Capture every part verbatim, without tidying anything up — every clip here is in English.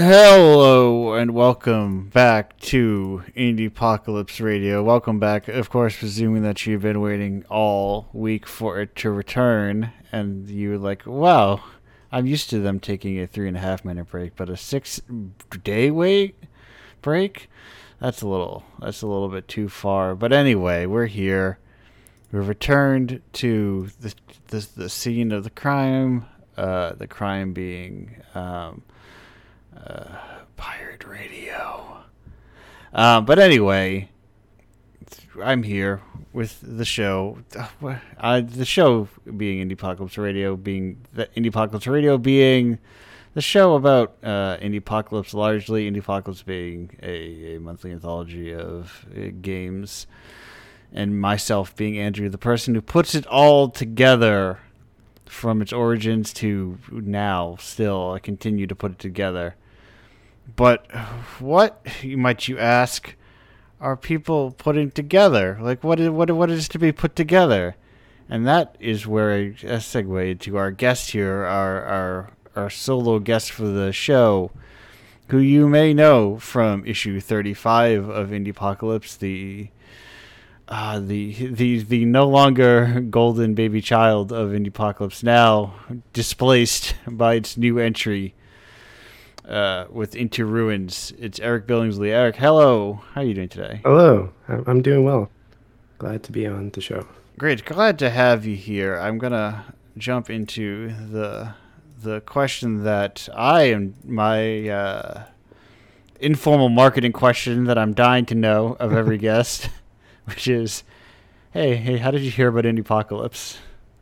Hello and welcome back to Indiepocalypse Radio. Welcome back, of course, presuming that you've been waiting all week for it to return, and you're like, wow, I'm used to them taking a three and a half minute break, but a six day wait break? That's a little, that's a little bit too far. But anyway, we're here. We've returned to the the, the scene of the crime, uh, the crime being... Um, Uh, pirate radio. Uh, but anyway, I'm here with the show. Uh, the show being Indiepocalypse Radio, being the Indiepocalypse Radio being the show about uh, Indiepocalypse, largely Indiepocalypse being a, a monthly anthology of uh, games, and myself being Andrew, the person who puts it all together from its origins to now. Still, I continue to put it together. But what, might you ask, are people putting together? Like, what is, what, what is to be put together? And that is where I segue to our guest here, our, our, our solo guest for the show, who you may know from issue thirty-five of Indiepocalypse, the... Uh, the the the no longer golden baby child of Indiepocalypse, now displaced by its new entry uh, with Into Ruins. It's Eric Billingsley. Eric, hello. How are you doing today? Hello. I'm doing well. Glad to be on the show. Great. Glad to have you here. I'm gonna jump into the the question that I am my uh, informal marketing question that I'm dying to know of every guest. Which is, hey, hey, how did you hear about Indiepocalypse?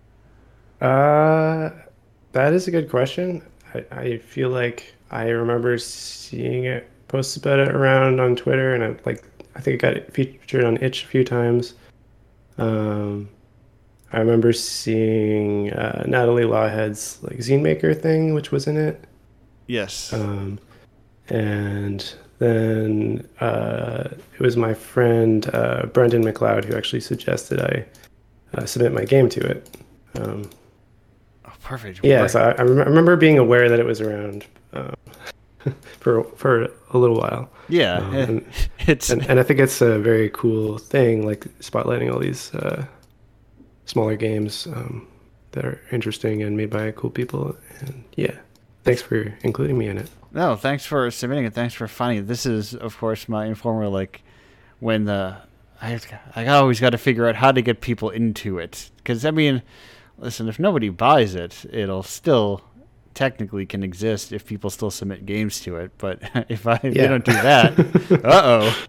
Uh, that is a good question. I, I feel like I remember seeing it, posts about it around on Twitter, and I like I think it got it featured on Itch a few times. Um, I remember seeing uh, Natalie Lawhead's like Zine Maker thing, which was in it. Yes. Um, and then uh, it was my friend uh, Brendan McLeod who actually suggested I uh, submit my game to it. Um, oh, perfect. Yeah, so I, I remember being aware that it was around um, for for a little while. Yeah, um, and, it's and, and I think it's a very cool thing, like spotlighting all these uh, smaller games um, that are interesting and made by cool people. And yeah, thanks for including me in it. No, thanks for submitting it. Thanks for finding it. This is, of course, my informer. Like, when the I, I always got to figure out how to get people into it. Because I mean, listen, if nobody buys it, it'll still technically can exist if people still submit games to it. But if I if yeah. they don't do that, uh oh,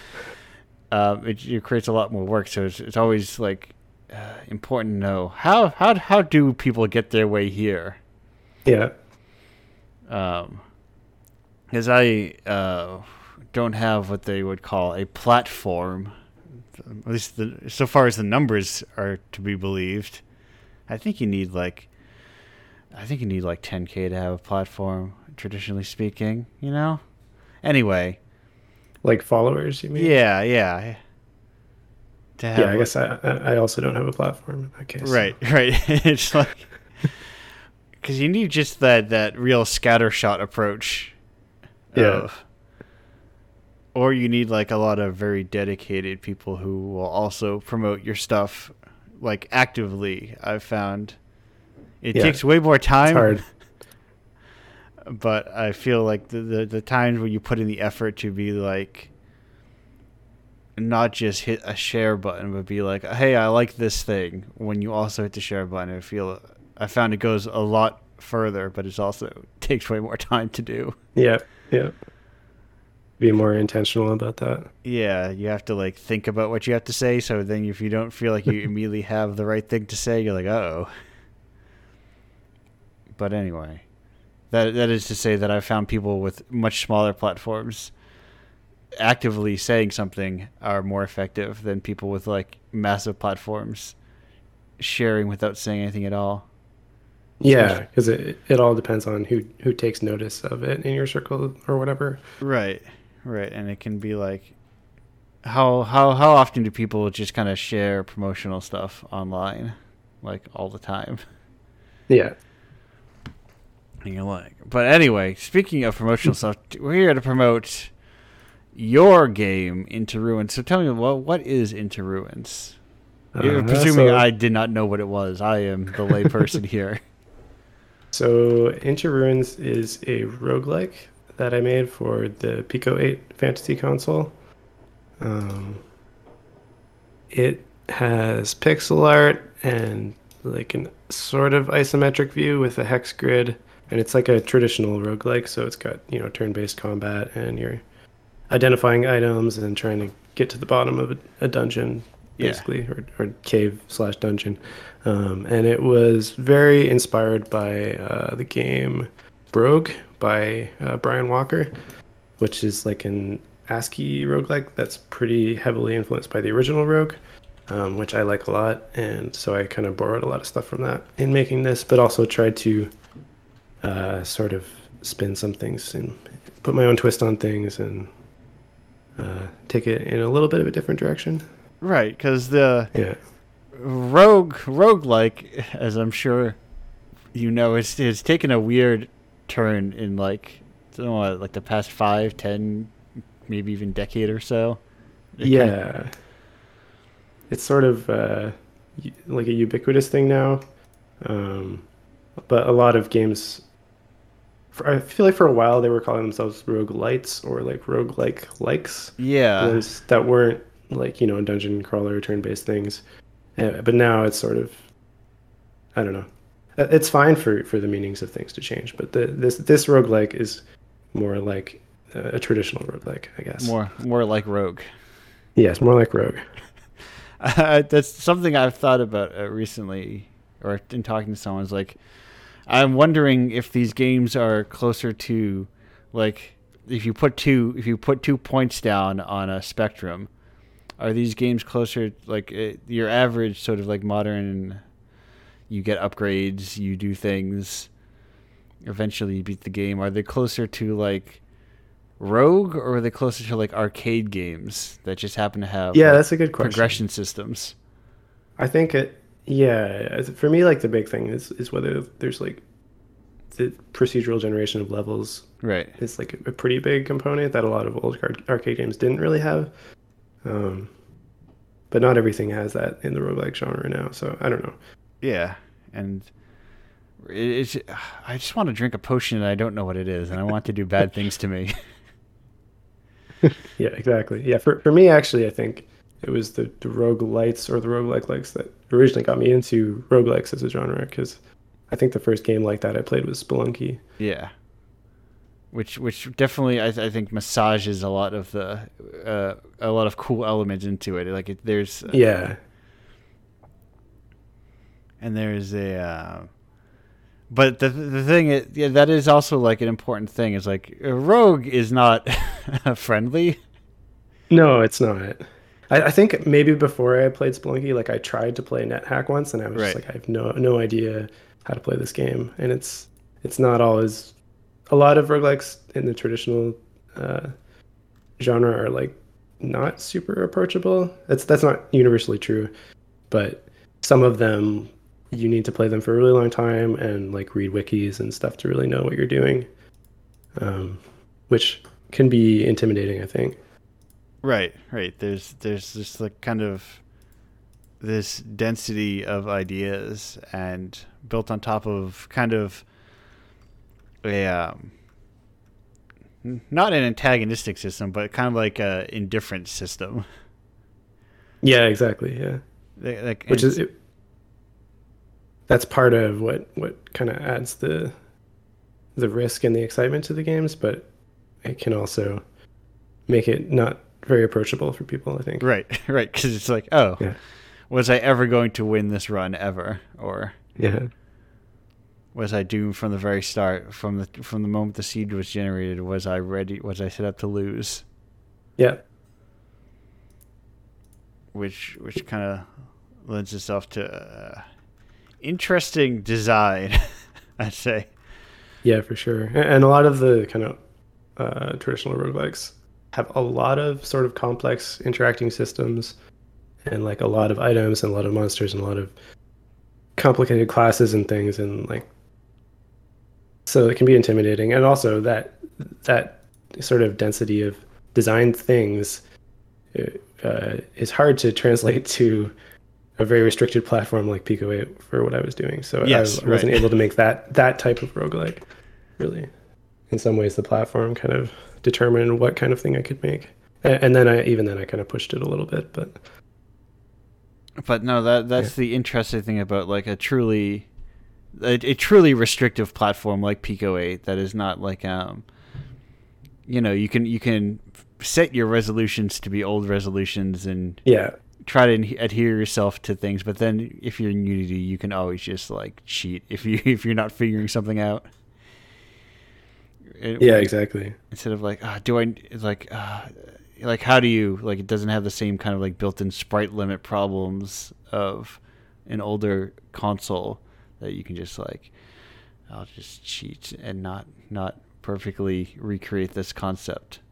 um, it, it creates a lot more work. So it's it's always like uh, important to know how how how do people get their way here. Yeah. Um. Because I uh, don't have what they would call a platform, at least the, so far as the numbers are to be believed. I think you need like, I think you need like ten K to have a platform, traditionally speaking. You know. Anyway. Like followers, you mean? Yeah, yeah. To have yeah, I guess I I also don't have a platform in that case. Right, so. right. It's like because you need just that that real scattershot approach. Yeah. Of, or you need like a lot of very dedicated people who will also promote your stuff like actively. I've found it yeah. takes way more time. It's hard. But I feel like the, the the times where you put in the effort to be like not just hit a share button, but be like, hey, I like this thing. When you also hit the share button, I feel I found it goes a lot further, but it's also it takes way more time to do. Yeah. Yeah. Be more intentional about that. Yeah, you have to like think about what you have to say. So then if you don't feel like you immediately have the right thing to say, you're like, uh-oh. But anyway, that that is to say that I've found people with much smaller platforms actively saying something are more effective than people with like massive platforms sharing without saying anything at all. Yeah, because it it all depends on who who takes notice of it in your circle or whatever. Right, right, and it can be like, how how how often do people just kind of share promotional stuff online, like all the time? Yeah. And you're like, but anyway, speaking of promotional stuff, we're here to promote your game, Into Ruins. So tell me, what what is Into Ruins? You're Uh, presuming so, I did not know what it was. I am the layperson here. so Into Ruins is a roguelike that I made for the Pico eight Fantasy console. Um, it has pixel art and like an sort of isometric view with a hex grid, and it's like a traditional roguelike, so it's got, you know, turn-based combat, and you're identifying items and trying to get to the bottom of a, a dungeon, basically, yeah. or, or cave slash dungeon. Um, and it was very inspired by uh, the game Brogue by uh, Brian Walker, which is like an ASCII roguelike that's pretty heavily influenced by the original Rogue, um, which I like a lot. And so I kind of borrowed a lot of stuff from that in making this, but also tried to uh, sort of spin some things and put my own twist on things and uh, take it in a little bit of a different direction. Right, because the yeah. rogue roguelike, as I'm sure you know, it's it's taken a weird turn in like I don't know, like the past five, ten, maybe even decade or so. It yeah, kind of, it's sort of uh, like a ubiquitous thing now, um, but a lot of games. For, I feel like for a while they were calling themselves roguelites or like roguelike likes. Yeah, those that weren't like, you know, dungeon crawler turn-based things. Uh, but now it's sort of, I don't know. It's fine for, for the meanings of things to change, but the, this this roguelike is more like a, a traditional roguelike, I guess. More more like Rogue. Yes, more like Rogue. Uh, that's something I've thought about uh, recently, or in talking to someone. Is like, I'm wondering if these games are closer to, like, if you put two if you put two points down on a spectrum, are these games closer, like uh, your average sort of like modern? You get upgrades, you do things, eventually you beat the game. Are they closer to like Rogue, or are they closer to like arcade games that just happen to have yeah, like, that's a good question. progression systems? I think it, yeah, for me, like the big thing is, is whether there's like the procedural generation of levels. Right. It's like a pretty big component that a lot of old arcade games didn't really have. Um, but not everything has that in the roguelike genre now, so I don't know. Yeah, and it's, I just want to drink a potion and I don't know what it is, and I want to do bad things to me. Yeah, exactly. Yeah, for for me, actually, I think it was the, the roguelites or the roguelike likes that originally got me into roguelikes as a genre, because I think the first game like that I played was Spelunky. Yeah. Which which definitely, I, I think, massages a lot of the, uh, a lot of cool elements into it. Like, it, there's... Uh, yeah. And there's a, uh, but the the thing is, yeah, that is also like an important thing. Is like Rogue is not friendly. No, it's not. I, I think maybe before I played Spelunky, like I tried to play NetHack once, and I was right. just like, I have no no idea how to play this game, and it's it's not always. A lot of roguelikes in the traditional uh, genre are like not super approachable. That's that's not universally true, but some of them. You need to play them for a really long time and like read wikis and stuff to really know what you're doing, um, which can be intimidating, I think. Right, right. There's there's just like kind of this density of ideas and built on top of kind of a um, not an antagonistic system, but kind of like a indifferent system. Yeah, exactly. Yeah, like, which is. It, That's part of what, what kind of adds the the risk and the excitement to the games, but it can also make it not very approachable for people, I think. Right, right, because it's like, oh, yeah. Was I ever going to win this run ever, or yeah, was I doomed from the very start, from the from the moment the seed was generated? Was I ready? Was I set up to lose? Yeah. Which which kind of lends itself to. Uh, Interesting design, I'd say. Yeah, for sure. And a lot of the kind of uh, traditional roguelikes have a lot of sort of complex interacting systems and like a lot of items and a lot of monsters and a lot of complicated classes and things. And like so it can be intimidating, and also that that sort of density of designed things uh, is hard to translate to a very restricted platform like Pico eight for what I was doing. So Yes, I, I wasn't right. able to make that that type of roguelike. Really, in some ways, the platform kind of determined what kind of thing I could make, and, and then I even then I kind of pushed it a little bit, but. But no, that that's yeah. the interesting thing about like a truly, a, a truly restrictive platform like Pico eight that is not like um. You know, you can you can set your resolutions to be old resolutions and yeah. try to adhere yourself to things, but then if you're in Unity, you can always just like cheat if you if you're not figuring something out. It, yeah, exactly. Instead of like, oh, do I like, uh, like how do you like? It doesn't have the same kind of like built-in sprite limit problems of an older console that you can just like, I'll just cheat and not not perfectly recreate this concept.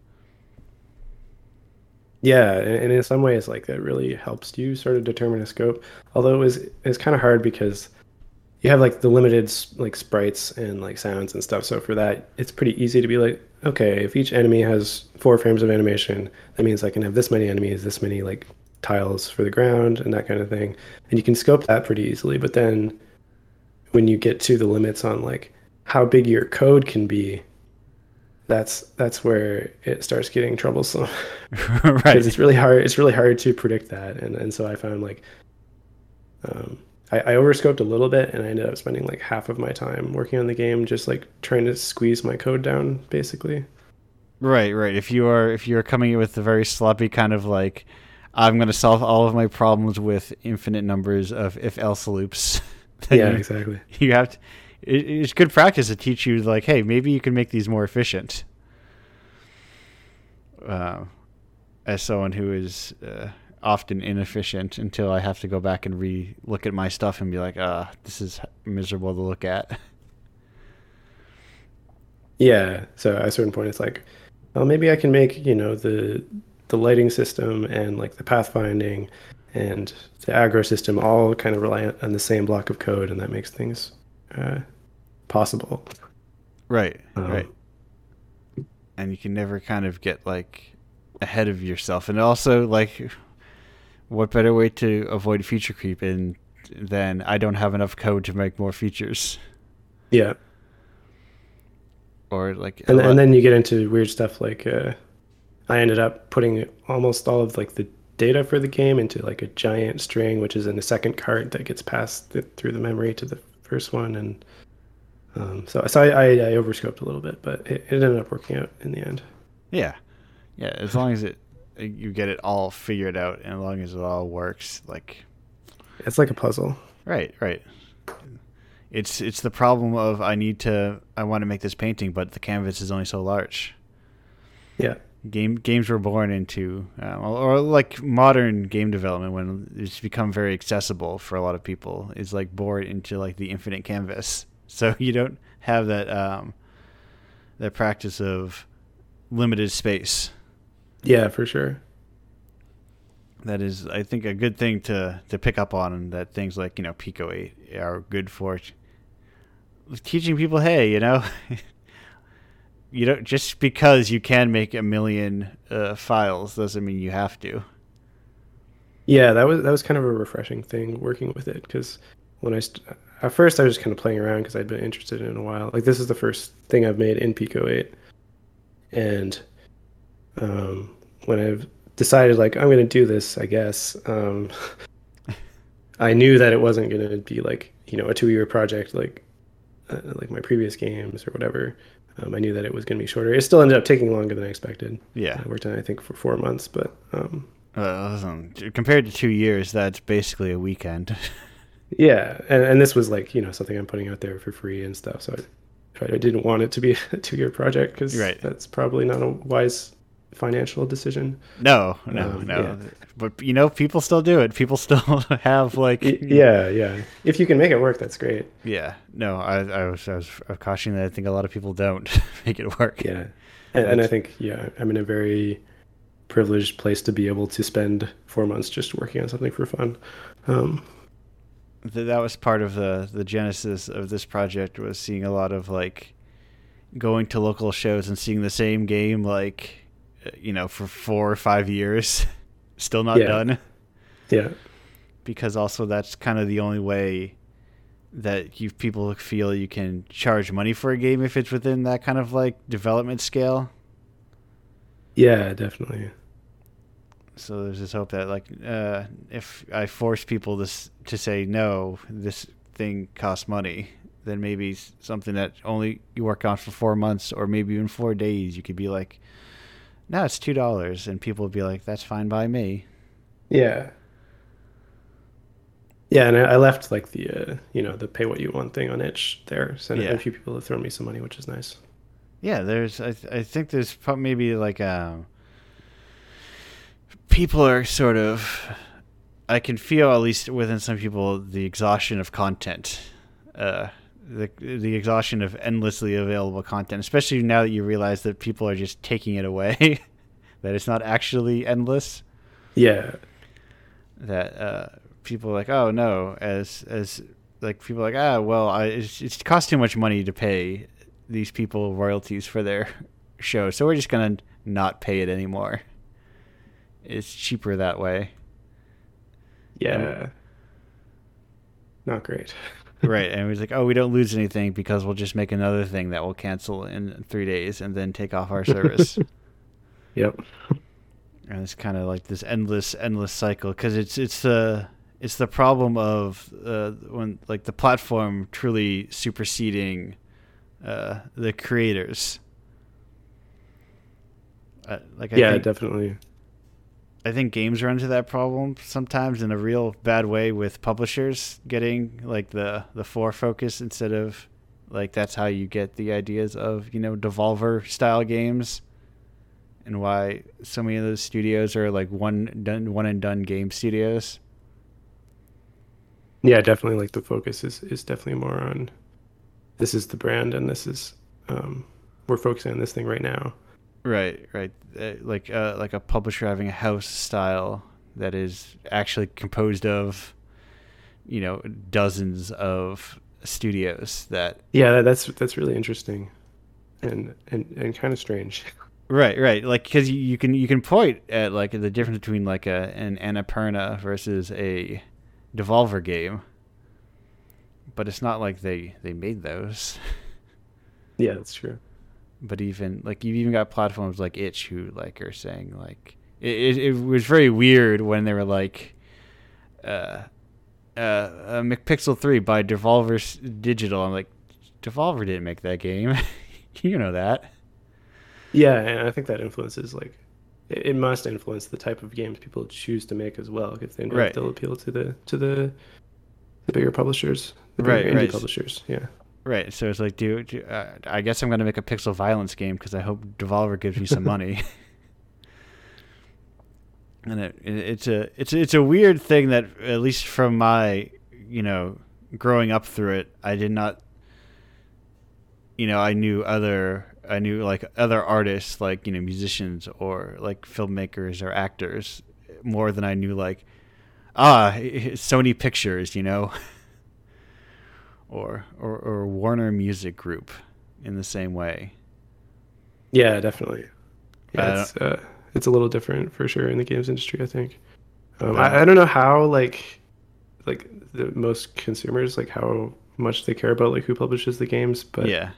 Yeah, and in some ways, like that really helps you sort of determine a scope. Although it was it's kind of hard because you have like the limited like sprites and like sounds and stuff. So for that, it's pretty easy to be like, okay, if each enemy has four frames of animation, that means I can have this many enemies, this many like tiles for the ground and that kind of thing. And you can scope that pretty easily. But then when you get to the limits on like how big your code can be, that's that's where it starts getting troublesome. Right. Because it's really hard. It's really hard to predict that, and and so I found like, um, I, I overscoped a little bit, and I ended up spending like half of my time working on the game, just like trying to squeeze my code down, basically. Right, right. If you are if you're coming in with a very sloppy kind of like, I'm going to solve all of my problems with infinite numbers of if else loops. Yeah, you, exactly. You have to. It, it's good practice to teach you like, hey, maybe you can make these more efficient. Uh, as someone who is uh, often inefficient until I have to go back and re-look at my stuff and be like, ah, this is miserable to look at. Yeah, so at a certain point, it's like, well, maybe I can make, you know, the the lighting system and like the pathfinding and the aggro system all kind of rely on the same block of code, and that makes things uh, possible. Right, um, right. And you can never kind of get like ahead of yourself. And also like, what better way to avoid feature creep in than I don't have enough code to make more features? Yeah. Or like, and, and then you get into weird stuff like uh, I ended up putting almost all of like the data for the game into like a giant string, which is in a second cart that gets passed th- through the memory to the first one, and um, so so I, I, I overscoped a little bit, but it, it ended up working out in the end. Yeah, yeah. As long as it you get it all figured out, and as long as it all works, like it's like a puzzle. Right, right. It's it's the problem of I need to I want to make this painting, but the canvas is only so large. Yeah. Game games were born into, um, or, or like modern game development when it's become very accessible for a lot of people, is like born into like the infinite canvas. So you don't have that um, that practice of limited space. Yeah, for sure. That is, I think, a good thing to, to pick up on, and that things like, you know, Pico eight are good for teaching people, hey, you know, you don't, just because you can make a million uh, files doesn't mean you have to. Yeah, that was that was kind of a refreshing thing working with it, because when I st- at first I was just kind of playing around because I'd been interested in it a while. Like this is the first thing I've made in Pico eight, and um, when I've decided like I'm going to do this, I guess um, I knew that it wasn't going to be like, you know, a two-year project like uh, like my previous games or whatever. Um, I knew that it was going to be shorter. It still ended up taking longer than I expected. Yeah, I worked on it, I think for four months, but um, uh, listen, compared to two years, that's basically a weekend. Yeah, and and this was like, you know, something I'm putting out there for free and stuff. So I, I didn't want it to be a two-year project because right. that's probably not a wise financial decision. No, no, um, no. Yeah. But you know, people still do it. People still have like. Yeah, yeah. If you can make it work, that's great. Yeah. No, I, I was, I was cautioning that I think a lot of people don't make it work. Yeah, and, and I think yeah, I'm in a very privileged place to be able to spend four months just working on something for fun. Um, that was part of the the genesis of this project, was seeing a lot of like going to local shows and seeing the same game like you know for four or five years still not Yeah. done. Yeah. Because also that's kind of the only way that you people feel you can charge money for a game if it's within that kind of like development scale. Yeah, definitely. So there's this hope that like uh, if I force people to s- to say no, this thing costs money, then maybe s- something that only you work on for four months or maybe even four days, you could be like, no, it's two dollars, and people would be like, that's fine by me. Yeah. Yeah, and I, I left like the uh, you know, the pay what you want thing on itch there. So Yeah. a few people have thrown me some money, which is nice. Yeah, there's I th- I think there's prob- maybe like um people are sort of I can feel at least within some people the exhaustion of content. Uh the the exhaustion of endlessly available content, especially now that you realize that people are just taking it away, that it's not actually endless. Yeah. That uh, people are like, oh no, as as like people are like, ah, well, I it's, it's cost too much money to pay these people royalties for their show, so we're just gonna not pay it anymore. It's cheaper that way. Yeah. And, not great. right, and we're like, oh, we don't lose anything because we'll just make another thing that will cancel in three days and then take off our service. Yep. And it's kind of like this endless, endless cycle because it's it's the it's the problem of uh, when like the platform truly superseding uh, the creators. Uh, like I Yeah, think, definitely. I think games run into that problem sometimes in a real bad way with publishers getting like the the fore focus instead of like that's how you get the ideas of you know Devolver style games. And why so many of those studios are like one done, one and done game studios. Yeah, definitely. Like the focus is is definitely more on this is the brand and this is um we're focusing on this thing right now. Right, right. Uh, like uh, like a publisher having a house style that is actually composed of, you know, dozens of studios that. Yeah, that, that's that's really interesting, and and and kind of strange. Right, right. Like because you, you can you can point at like the difference between like a an Annapurna versus a Devolver game, but it's not like they they made those. Yeah, that's true. But even like you've even got platforms like itch who like are saying like it, it, it was very weird when they were like uh uh, uh McPixel three by Devolver Digital. I'm like, Devolver didn't make that game. You know that. Yeah, and I think that influences like it, it must influence the type of games people choose to make as well, because they know Right. they'll appeal to the to the the bigger publishers, the bigger Right, indie right. publishers. Yeah. Right, so it's like, do, do uh, I guess I'm gonna make a Pixel Violence game because I hope Devolver gives me some money. And it, it, it's a it's it's a weird thing that at least from my you know growing up through it, I did not. You know, I knew other I knew like other artists, like you know musicians or like filmmakers or actors, more than I knew like ah Sony Pictures, you know. Or, or or Warner Music Group in the same way. Yeah, definitely. Yeah, Uh, it's uh, it's a little different for sure in the games industry, I think. Um, Uh, I, I don't know how like like the most consumers like how much they care about like who publishes the games, but yeah.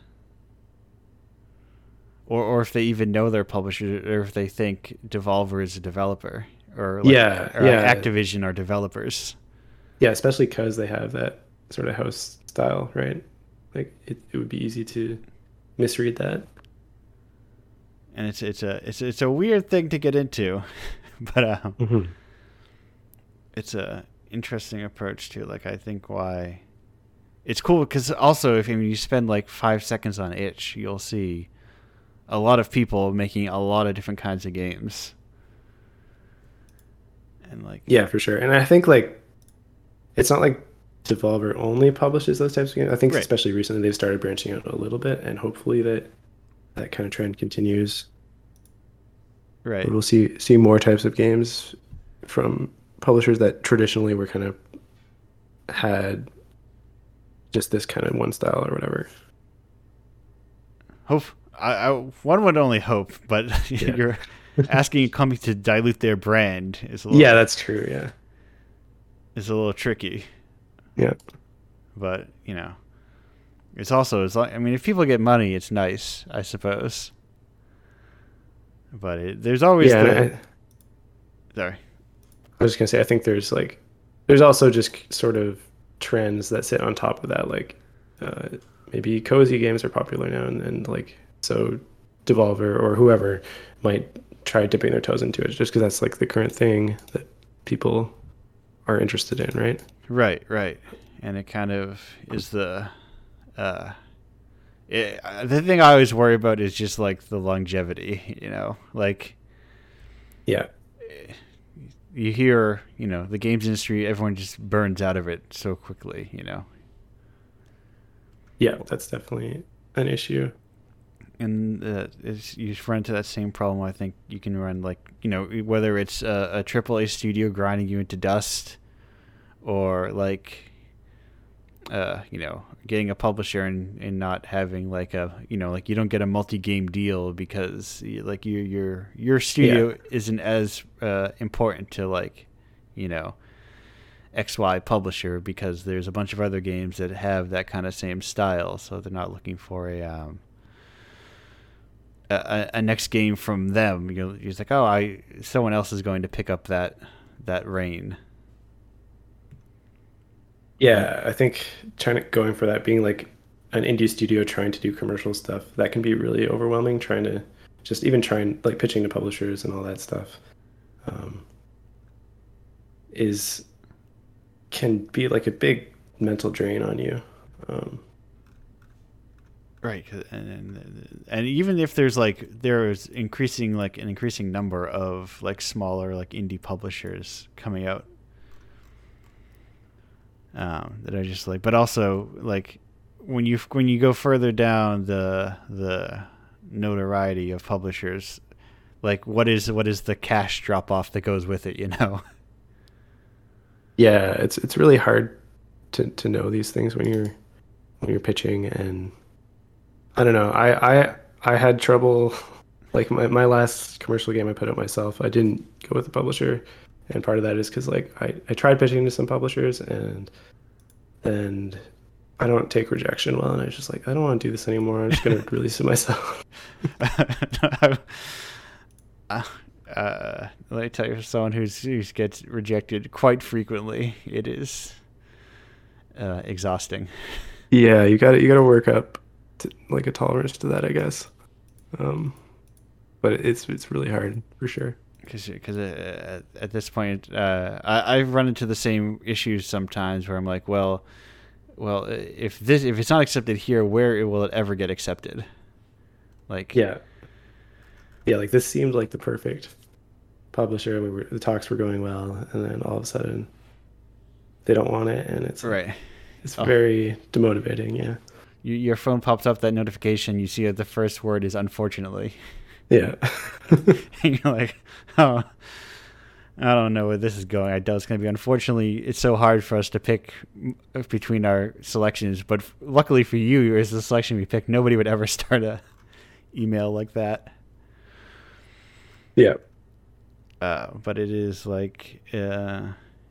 Or or if they even know their publisher, or if they think Devolver is a developer, or like yeah, or like yeah, Activision are developers. yeah, especially because they have that sort of house style, right? Like it, it would be easy to misread that. And it's it's a it's it's a weird thing to get into, but um, Mm-hmm. it's a interesting approach to like I think why it's cool because also if I mean, you spend like five seconds on itch, you'll see a lot of people making a lot of different kinds of games, and like Yeah, for sure. And I think like it's not like Devolver only publishes those types of games. I think Right. especially recently they've started branching out a little bit, and hopefully that that kind of trend continues. right. We'll see see more types of games from publishers that traditionally were kind of had just this kind of one style or whatever. hope I, I one would only hope, but Yeah. you're asking a company to dilute their brand is a little, Yeah, that's true. Yeah. is a little tricky. Yeah. But you know, it's also it's like I mean, if people get money, it's nice, I suppose. But it, there's always Yeah. the And I, sorry. I was just gonna say, I think there's like, there's also just sort of trends that sit on top of that. Like, uh, maybe cozy games are popular now, and, and like, so Devolver or whoever might try dipping their toes into it just because that's like the current thing that people are interested in, right? Right, right. And it kind of is the uh it, the thing I always worry about is just like the longevity, you know, like Yeah. you hear, you know, the games industry, everyone just burns out of it so quickly, you know. Yeah, that's definitely an issue. And uh, it's, you run into that same problem. I think you can run like, you know, whether it's a, a triple A studio grinding you into dust, or like, uh, you know, getting a publisher and, and not having like a, you know, like you don't get a multi-game deal because like your your your studio Yeah. isn't as uh, important to like, you know, X Y publisher because there's a bunch of other games that have that kind of same style, so they're not looking for a um, a, a next game from them. You know, you're just like, oh, I someone else is going to pick up that that reign. Yeah, I think trying to going for that, being like an indie studio trying to do commercial stuff, that can be really overwhelming. Trying to just even trying like pitching to publishers and all that stuff, um, is can be like a big mental drain on you. Um, Right, and, and and even if there's like there's increasing like an increasing number of like smaller like indie publishers coming out, um, that are just like, but also like when you when you go further down the the notoriety of publishers, like what is what is the cash drop off that goes with it, you know? yeah, it's it's really hard to to know these things when you're when you're pitching, and I don't know. I I I had trouble. Like my, my last commercial game I put out myself, I didn't go with the publisher, and part of that is because like I, I tried pitching to some publishers, and and I don't take rejection well, and I was just like, I don't want to do this anymore. I'm just gonna release it myself. uh, uh, let me tell you, for someone who's who gets rejected quite frequently, it is uh, exhausting. Yeah, you got to you got to work up to, like a tolerance to that, I guess. Um, but it's it's really hard for sure. Because uh, at this point, uh, I, I've run into the same issues sometimes where I'm like, well, well, if this if it's not accepted here, where will it ever get accepted? Like, Yeah, yeah, like this seemed like the perfect publisher. We were the talks were going well, and then all of a sudden they don't want it, and it's right. it's Oh. very demotivating. Yeah, You, your phone pops up that notification. You see that the first word is unfortunately. yeah, And you're like, oh, I don't know where this is going. I know it's going to be. Unfortunately, it's so hard for us to pick between our selections. But luckily for you, as the selection we picked, nobody would ever start a email like that. yeah, Uh, but it is like uh,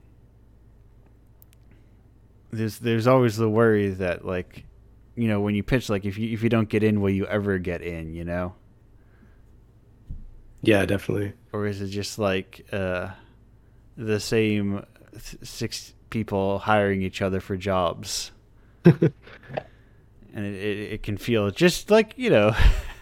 there's there's always the worry that like, you know, when you pitch, like if you if you don't get in, will you ever get in? You know. yeah, definitely. Or is it just like uh, the same th- six people hiring each other for jobs? And it, it, it can feel just like, you know,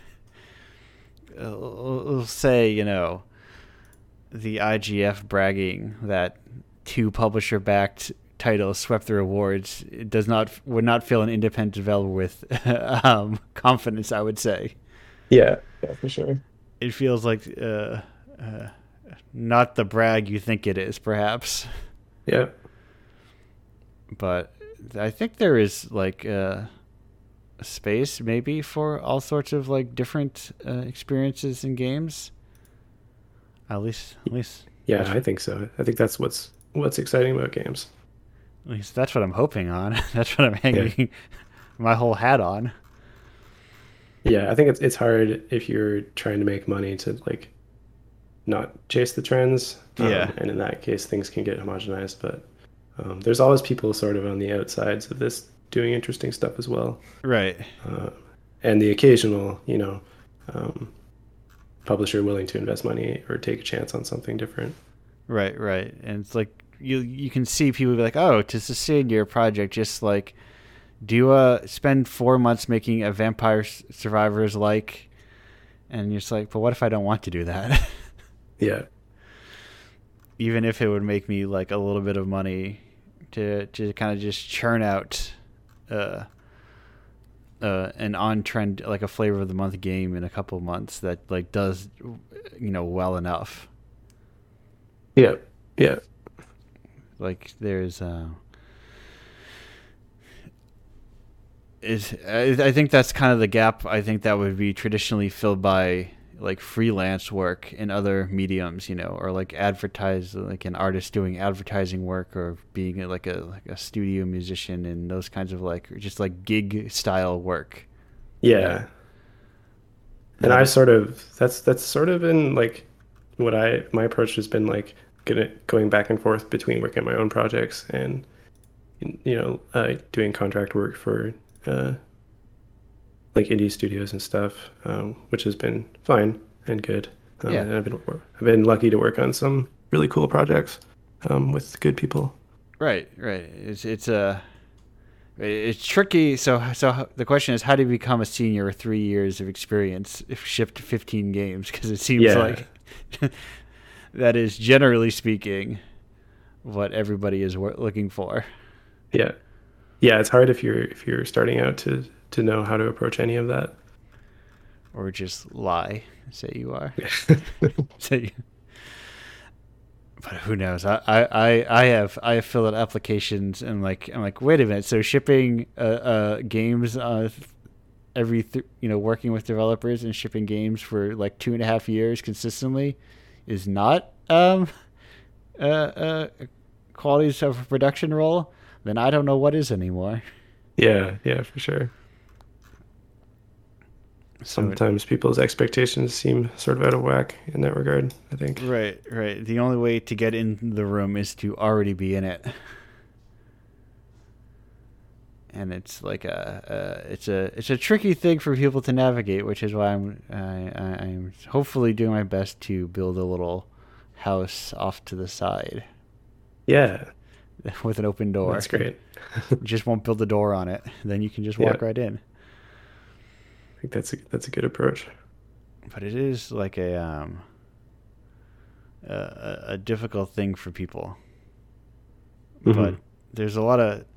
we'll say, you know, the I G F bragging that two publisher-backed titles swept the awards. It does not would not fill an independent developer with um, confidence, I would say. Yeah, yeah, for sure. It feels like uh, uh, not the brag you think it is, perhaps. Yeah, But I think there is like uh, a space maybe for all sorts of like different uh, experiences in games. At least, at least, yeah, I think so. I think that's what's what's exciting about games. at least that's what I'm hoping on. That's what I'm hanging my whole hat on. Yeah, I think it's it's hard if you're trying to make money to like not chase the trends. Yeah. Um, and in that case, things can get homogenized. But um, there's always people sort of on the outsides of this doing interesting stuff as well. Right. Uh, and the occasional, you know, um, publisher willing to invest money or take a chance on something different. Right, right. And it's like you you can see people be like, "Oh, to sustain your project, just like do you uh spend four months making a Vampire Survivors like?" And you're just like, "But what if I don't want to do that?" Yeah. Even if it would make me like a little bit of money to to kind of just churn out uh uh an on trend, like a flavor of the month game in a couple months that like does, you know, well enough. Yeah. Yeah. Like there's uh is I, I think that's kind of the gap. I think that would be traditionally filled by like freelance work in other mediums, you know, or like advertise, like an artist doing advertising work, or being like a like a studio musician, and those kinds of like just like gig style work. Yeah. And That I it, sort of that's that's sort of been like what I my approach has been like gonna going back and forth between working on my own projects and you know uh, doing contract work for uh, like indie studios and stuff, um, which has been fine and good. Um, yeah, and I've been I've been lucky to work on some really cool projects um, with good people. right, right. It's it's a it's tricky. So so the question is, how do you become a senior with three years of experience if shipped fifteen games? Because it seems Yeah, like that is generally speaking what everybody is looking for. yeah, yeah. It's hard if you're if you're starting out to to know how to approach any of that. Or just lie, say you are. say, but who knows? I, I, I have I have filled out applications and like I'm like, wait a minute. So shipping uh, uh games uh every th- you know working with developers and shipping games for like two and a half years consistently is not um uh, uh qualities of a production role. Then I don't know what is anymore. Yeah, yeah, for sure. So it, Sometimes people's expectations seem sort of out of whack in that regard, I think. right, right. The only way to get in the room is to already be in it. And it's like a, a it's a it's a tricky thing for people to navigate, which is why I'm I, I'm hopefully doing my best to build a little house off to the side Yeah, with an open door. that's great. You just won't build a door on it, then you can just Yeah, walk right in. I think that's a, that's a good approach. But it is like a um a, a difficult thing for people. Mm-hmm. But there's a lot of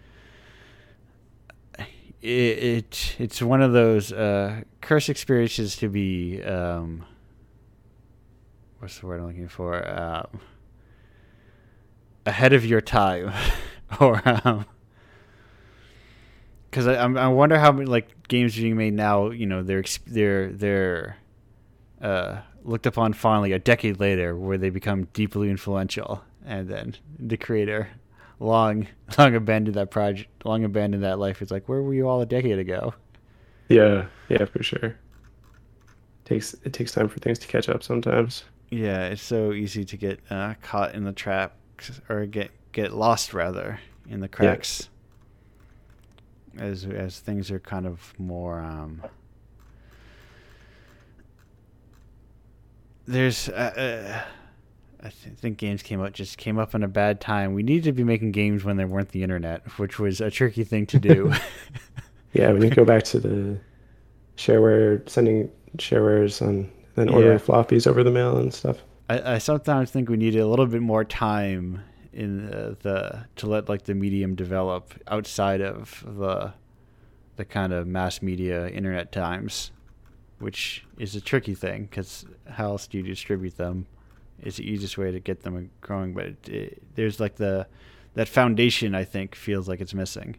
it, it it's one of those uh, curse experiences to be um, what's the word I'm looking for, um, ahead of your time, or um, because I I wonder how many like games being made now, you know, they're they're they're uh, looked upon fondly a decade later, where they become deeply influential, and then the creator long long abandoned that project, long abandoned that life. It's like, where were you all a decade ago? Yeah, yeah, for sure. Takes it takes time for things to catch up sometimes. Yeah, it's so easy to get uh, caught in the trap, or get get lost rather in the Yeah, cracks as as things are kind of more. Um, there's uh, uh, I th- think games came out just came up in a bad time. We needed to be making games when there weren't the internet, which was a tricky thing to do. yeah. When you go back to the shareware, sending sharewares on then ordering Yeah, floppies over the mail and stuff. I, I sometimes think we needed a little bit more time in the, the to let like the medium develop outside of the the kind of mass media internet times, which is a tricky thing because how else do you distribute them? Is the easiest way to get them growing, but it, it, there's like the that foundation I think feels like it's missing,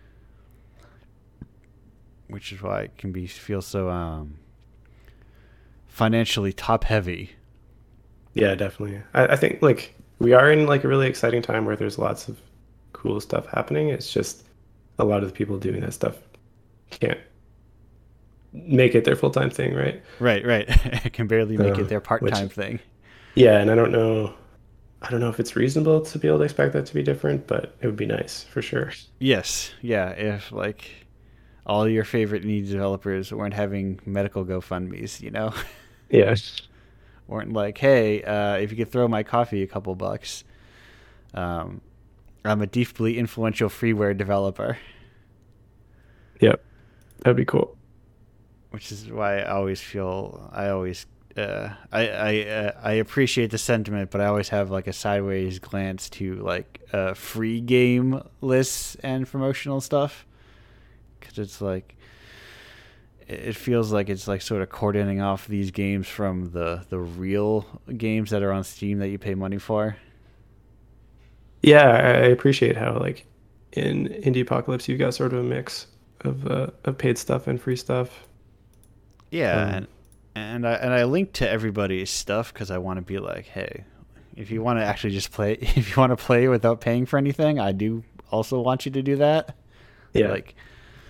which is why it can be feel so um, financially top heavy. Yeah, definitely. I, I think like we are in like a really exciting time where there's lots of cool stuff happening. It's just a lot of the people doing that stuff can't make it their full time thing, right? Right, right. Can barely make it Um, their part which time thing. yeah, and I don't know, I don't know if it's reasonable to be able to expect that to be different, but it would be nice for sure. Yes, yeah. If like all your favorite indie developers weren't having medical GoFundmes, you know, Yeah, weren't like, hey, uh, if you could throw my coffee a couple bucks, um, I'm a deeply influential freeware developer, yep, that'd be cool. which is why I always feel I always uh, I I uh, I appreciate the sentiment, but I always have like a sideways glance to like uh, free game lists and promotional stuff because it's like it feels like it's like sort of cordoning off these games from the the real games that are on Steam that you pay money for. Yeah, I I appreciate how like in Indie Apocalypse you've got sort of a mix of uh, of paid stuff and free stuff. Yeah, Um, and and I and I link to everybody's stuff because I want to be like, hey, if you want to actually just play, if you want to play without paying for anything, I do also want you to do that. yeah, Like,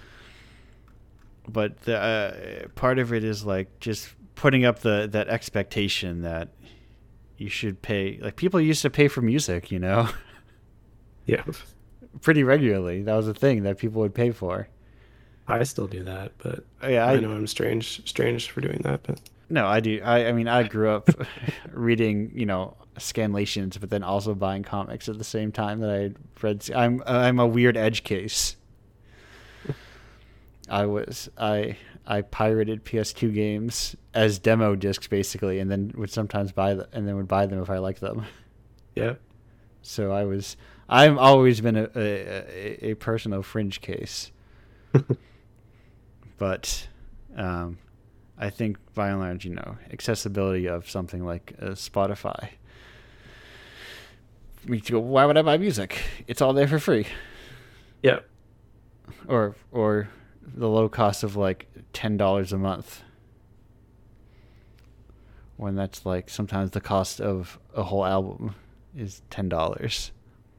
but the uh, part of it is like just putting up the that expectation that you should pay. Like people used to pay for music, you know, yeah. pretty regularly. That was a thing that people would pay for. I still do that, but Yeah, I I know I'm strange, strange for doing that. But no, I do. I, I mean, I grew up reading, you know, scanlations, but then also buying comics at the same time that I read. I'm I'm a weird edge case. I was I I pirated P S two games as demo discs basically, and then would sometimes buy them, and then would buy them if I liked them. yeah, So I was I've always been a a, a personal fringe case, but um, I think by and large, you know, accessibility of something like uh, Spotify. We go, why would I buy music? It's all there for free, yeah, or or the low cost of like ten dollars a month. When that's like sometimes the cost of a whole album is ten dollars.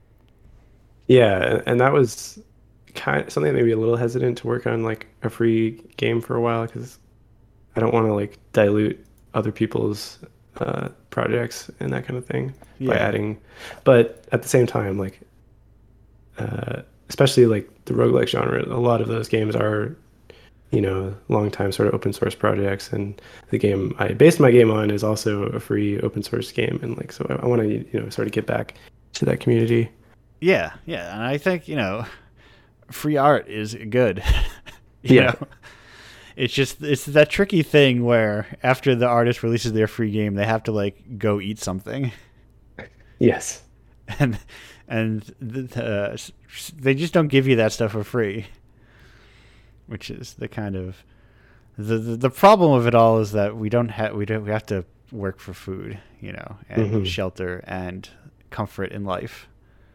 yeah. And that was kind of something that made me a little hesitant to work on like a free game for a while because I don't want to like dilute other people's uh, projects and that kind of thing by Yeah, adding. But at the same time, like uh, especially like the roguelike genre, a lot of those games are, you know, long time sort of open source projects. And the game I based my game on is also a free open source game. And like, so I, I want to, you know, sort of get back to that community. yeah, yeah. And I think you know, free art is good. you Yeah. know, it's just it's that tricky thing where after the artist releases their free game, they have to like go eat something, Yes. and and the, uh, they just don't give you that stuff for free, which is the kind of the, the the problem of it all is that we don't have we don't we have to work for food, you know, and Hmm. shelter and comfort in life.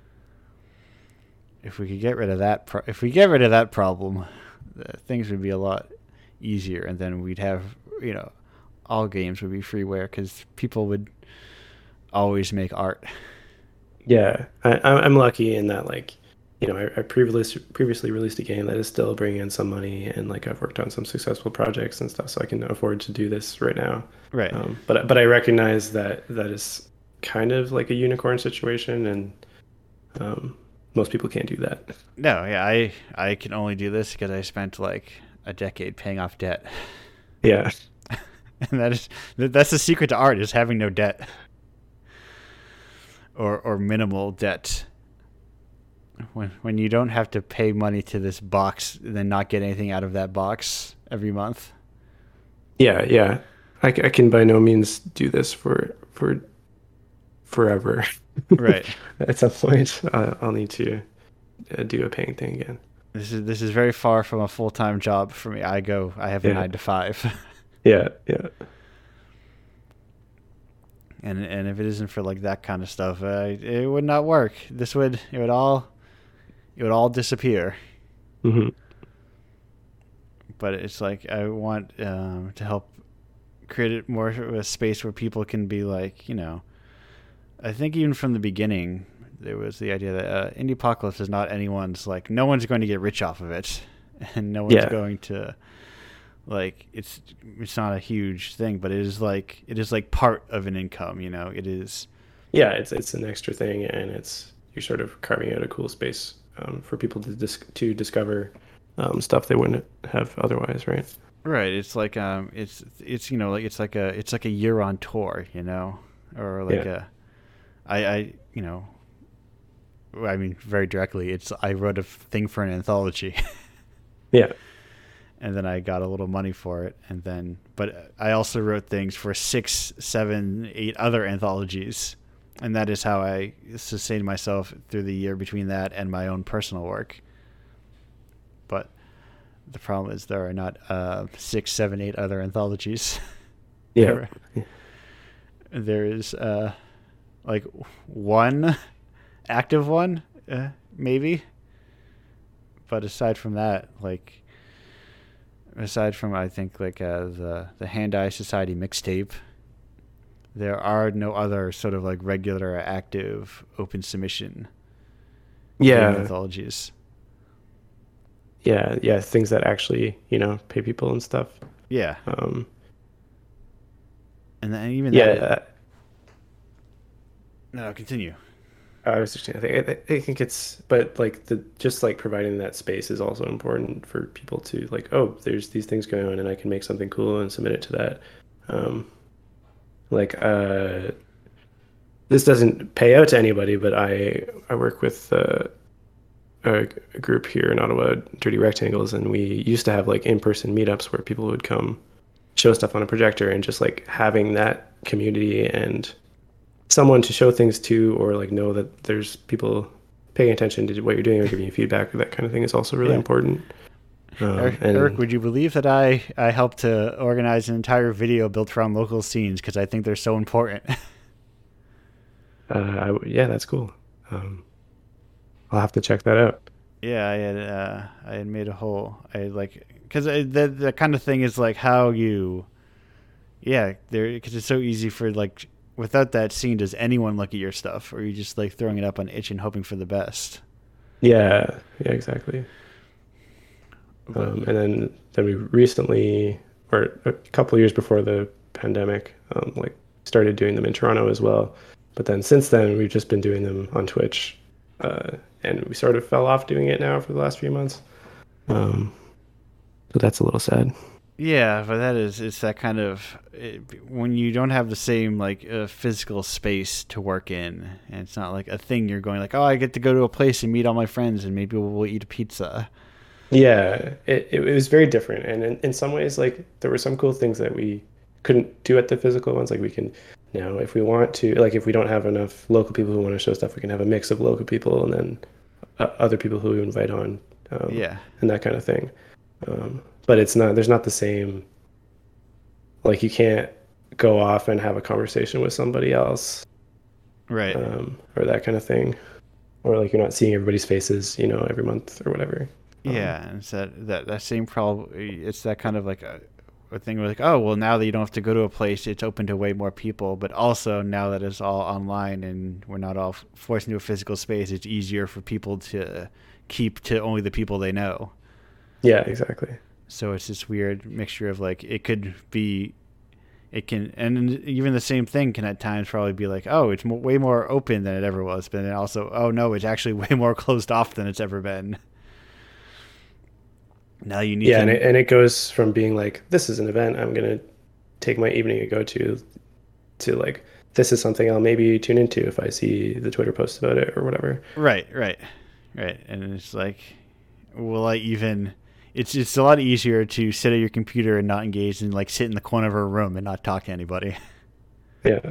If we could get rid of that, pro- if we get rid of that problem, uh, things would be a lot easier, and then we'd have, you know, all games would be freeware because people would always make art. Yeah. I, I- I'm lucky in that, like, you know, I, I previously previously released a game that is still bringing in some money, and like I've worked on some successful projects and stuff, so I can afford to do this right now. Right. Um, but but I recognize that that is kind of like a unicorn situation, and um, most people can't do that. No, yeah, I I can only do this because I spent like a decade paying off debt, Yeah. and that is that's the secret to art is having no debt or or minimal debt. When when you don't have to pay money to this box and then not get anything out of that box every month. Yeah, yeah. I, c- I can by no means do this for for forever. Right. At some point, uh, I'll need to uh, do a paying thing again. This is this is very far from a full time job for me. I go I have a Yeah, nine to five. yeah, yeah, and and if it isn't for like that kind of stuff, uh, it would not work. This would it would all it would all disappear. hmm But it's like I want um, to help create it more of a space where people can be like, you know, I think even from the beginning there was the idea that uh, Indie Apocalypse is not anyone's like no one's going to get rich off of it, and no one's yeah, going to like it's it's not a huge thing, but it is like it is like part of an income. You know, it is. Yeah, it's it's an extra thing, and it's you're sort of carving out a cool space um, for people to dis to discover um, stuff they wouldn't have otherwise, right? Right. It's like um, it's it's you know like it's like a it's like a year on tour, you know, or like Yeah, a, I I you know, I mean very directly. It's I wrote a thing for an anthology, yeah, and then I got a little money for it, and then but I also wrote things for six, seven, eight other anthologies, and that is how I sustained myself through the year between that and my own personal work. But the problem is there are not uh, six, seven, eight other anthologies. yeah, there, there is uh, like one active one, uh, maybe. But aside from that, like aside from I think like uh, the the Hand Eye Society mixtape, there are no other sort of like regular active open submission game yeah, anthologies. yeah, yeah. Things that actually, you know, pay people and stuff. Yeah, Um, and then even that. Is, yeah, no, continue. I was just, I think, I I think it's, but like the just like providing that space is also important for people to like, oh, there's these things going on, and I can make something cool and submit it to that. Um, like, uh, this doesn't pay out to anybody, but I I work with uh, a, a group here in Ottawa, Dirty Rectangles, and we used to have like in-person meetups where people would come show stuff on a projector, and just like having that community and someone to show things to, or like know that there's people paying attention to what you're doing or giving you feedback or that kind of thing is also really Yeah. important. Um, Eric, and Eric, would you believe that I, I helped to organize an entire video built around local scenes because I think they're so important? uh, I w yeah, that's cool. Um, I'll have to check that out. Yeah, I had uh, I had made a whole I had like because the the kind of thing is like how you, yeah, there because it's so easy for like without that scene, does anyone look at your stuff, or are you just like throwing it up on itch and hoping for the best? Yeah, yeah, exactly. But Um, and then then we recently, or a couple of years before the pandemic, um, like started doing them in Toronto as well. But then since then, we've just been doing them on Twitch, uh, and we sort of fell off doing it now for the last few months. Um, so that's a little sad. yeah, but that is it's that kind of it, when you don't have the same like uh, physical space to work in, and it's not like a thing you're going like, oh, I get to go to a place and meet all my friends, and maybe we'll eat a pizza. Yeah, it, it was very different. And in, in some ways, like there were some cool things that we couldn't do at the physical ones. Like we can now, if we want to, like if we don't have enough local people who want to show stuff, we can have a mix of local people and then uh, other people who we invite on, um, Yeah, and that kind of thing. Um, but it's not, there's not the same, like you can't go off and have a conversation with somebody else, right. um, or that kind of thing. Or like you're not seeing everybody's faces, you know, every month or whatever. Um, Yeah, and it's that, that that same problem. It's that kind of like a, a thing where like, oh, well, now that you don't have to go to a place, it's open to way more people. But also now that it's all online and we're not all forced into a physical space, it's easier for people to keep to only the people they know. yeah, exactly. So it's this weird mixture of like it could be, it can, and even the same thing can at times probably be like, oh, it's mo- way more open than it ever was, but then also, oh no, it's actually way more closed off than it's ever been. Now you need Yeah, to, and it, and it goes from being like, this is an event I'm gonna take my evening to go to, to like, this is something I'll maybe tune into if I see the Twitter post about it or whatever. right, right, right, and it's like, will I even? It's it's a lot easier to sit at your computer and not engage and like sit in the corner of a room and not talk to anybody. Yeah,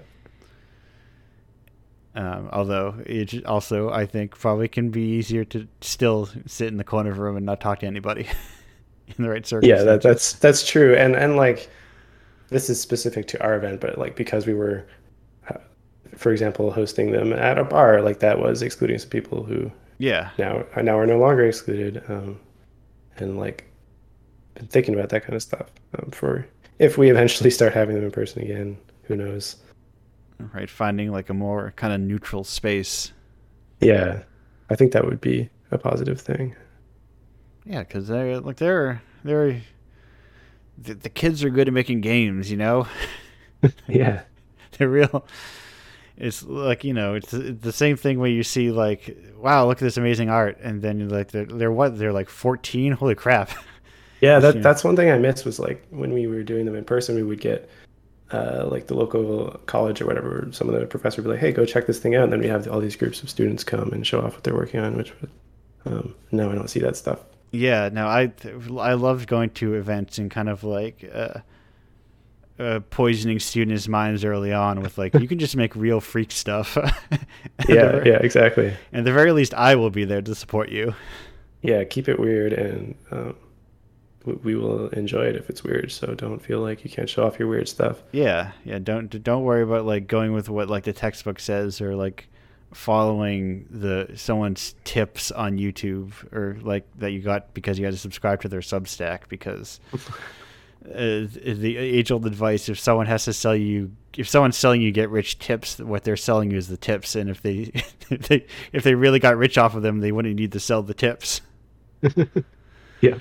Um, although it also, I think, probably can be easier to still sit in the corner of a room and not talk to anybody in the right yeah, that circumstances. that's that's true. And and like this is specific to our event, but like because we were, uh, for example, hosting them at a bar, like that was excluding some people who Yeah, now now are no longer excluded. Um, and like been thinking about that kind of stuff um, for if we eventually start having them in person again, who knows? right. Finding like a more kind of neutral space. Yeah, I think that would be a positive thing. Yeah, because they're like they're they're the, the kids are good at making games, you know. Yeah. They're real. It's like, you know, it's the same thing where you see like, wow, look at this amazing art, and then you're like, they're, they're what? They're like fourteen. Holy crap! Yeah, Just, you that know, that's one thing I missed was like when we were doing them in person, we would get uh, like the local college or whatever, some of the professor would be like, "Hey, go check this thing out," and then we have all these groups of students come and show off what they're working on. Which, um, no, I don't see that stuff. yeah. No, I I loved going to events and kind of like uh, uh, poisoning students' minds early on with like, you can just make real freak stuff. Yeah, yeah, exactly. At the very least, I will be there to support you. Yeah, keep it weird, and um, we will enjoy it if it's weird. So don't feel like you can't show off your weird stuff. Yeah, yeah. Don't don't worry about like going with what like the textbook says, or like following the someone's tips on YouTube, or like that you got because you had to subscribe to their Substack, because uh, the age old advice: if someone has to sell you, if someone's selling you get rich tips, what they're selling you is the tips, and if they if they if they really got rich off of them, they wouldn't need to sell the tips. Yeah.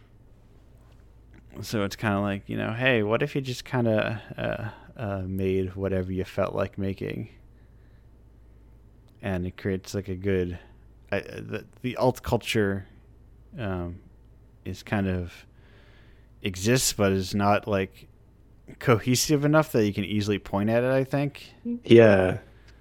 So it's kind of like, you know, hey, what if you just kind of uh, uh, made whatever you felt like making, and it creates like a good, uh, the the alt culture, um, is kind of exists, but is not like cohesive enough that you can easily point at it, I think. Yeah.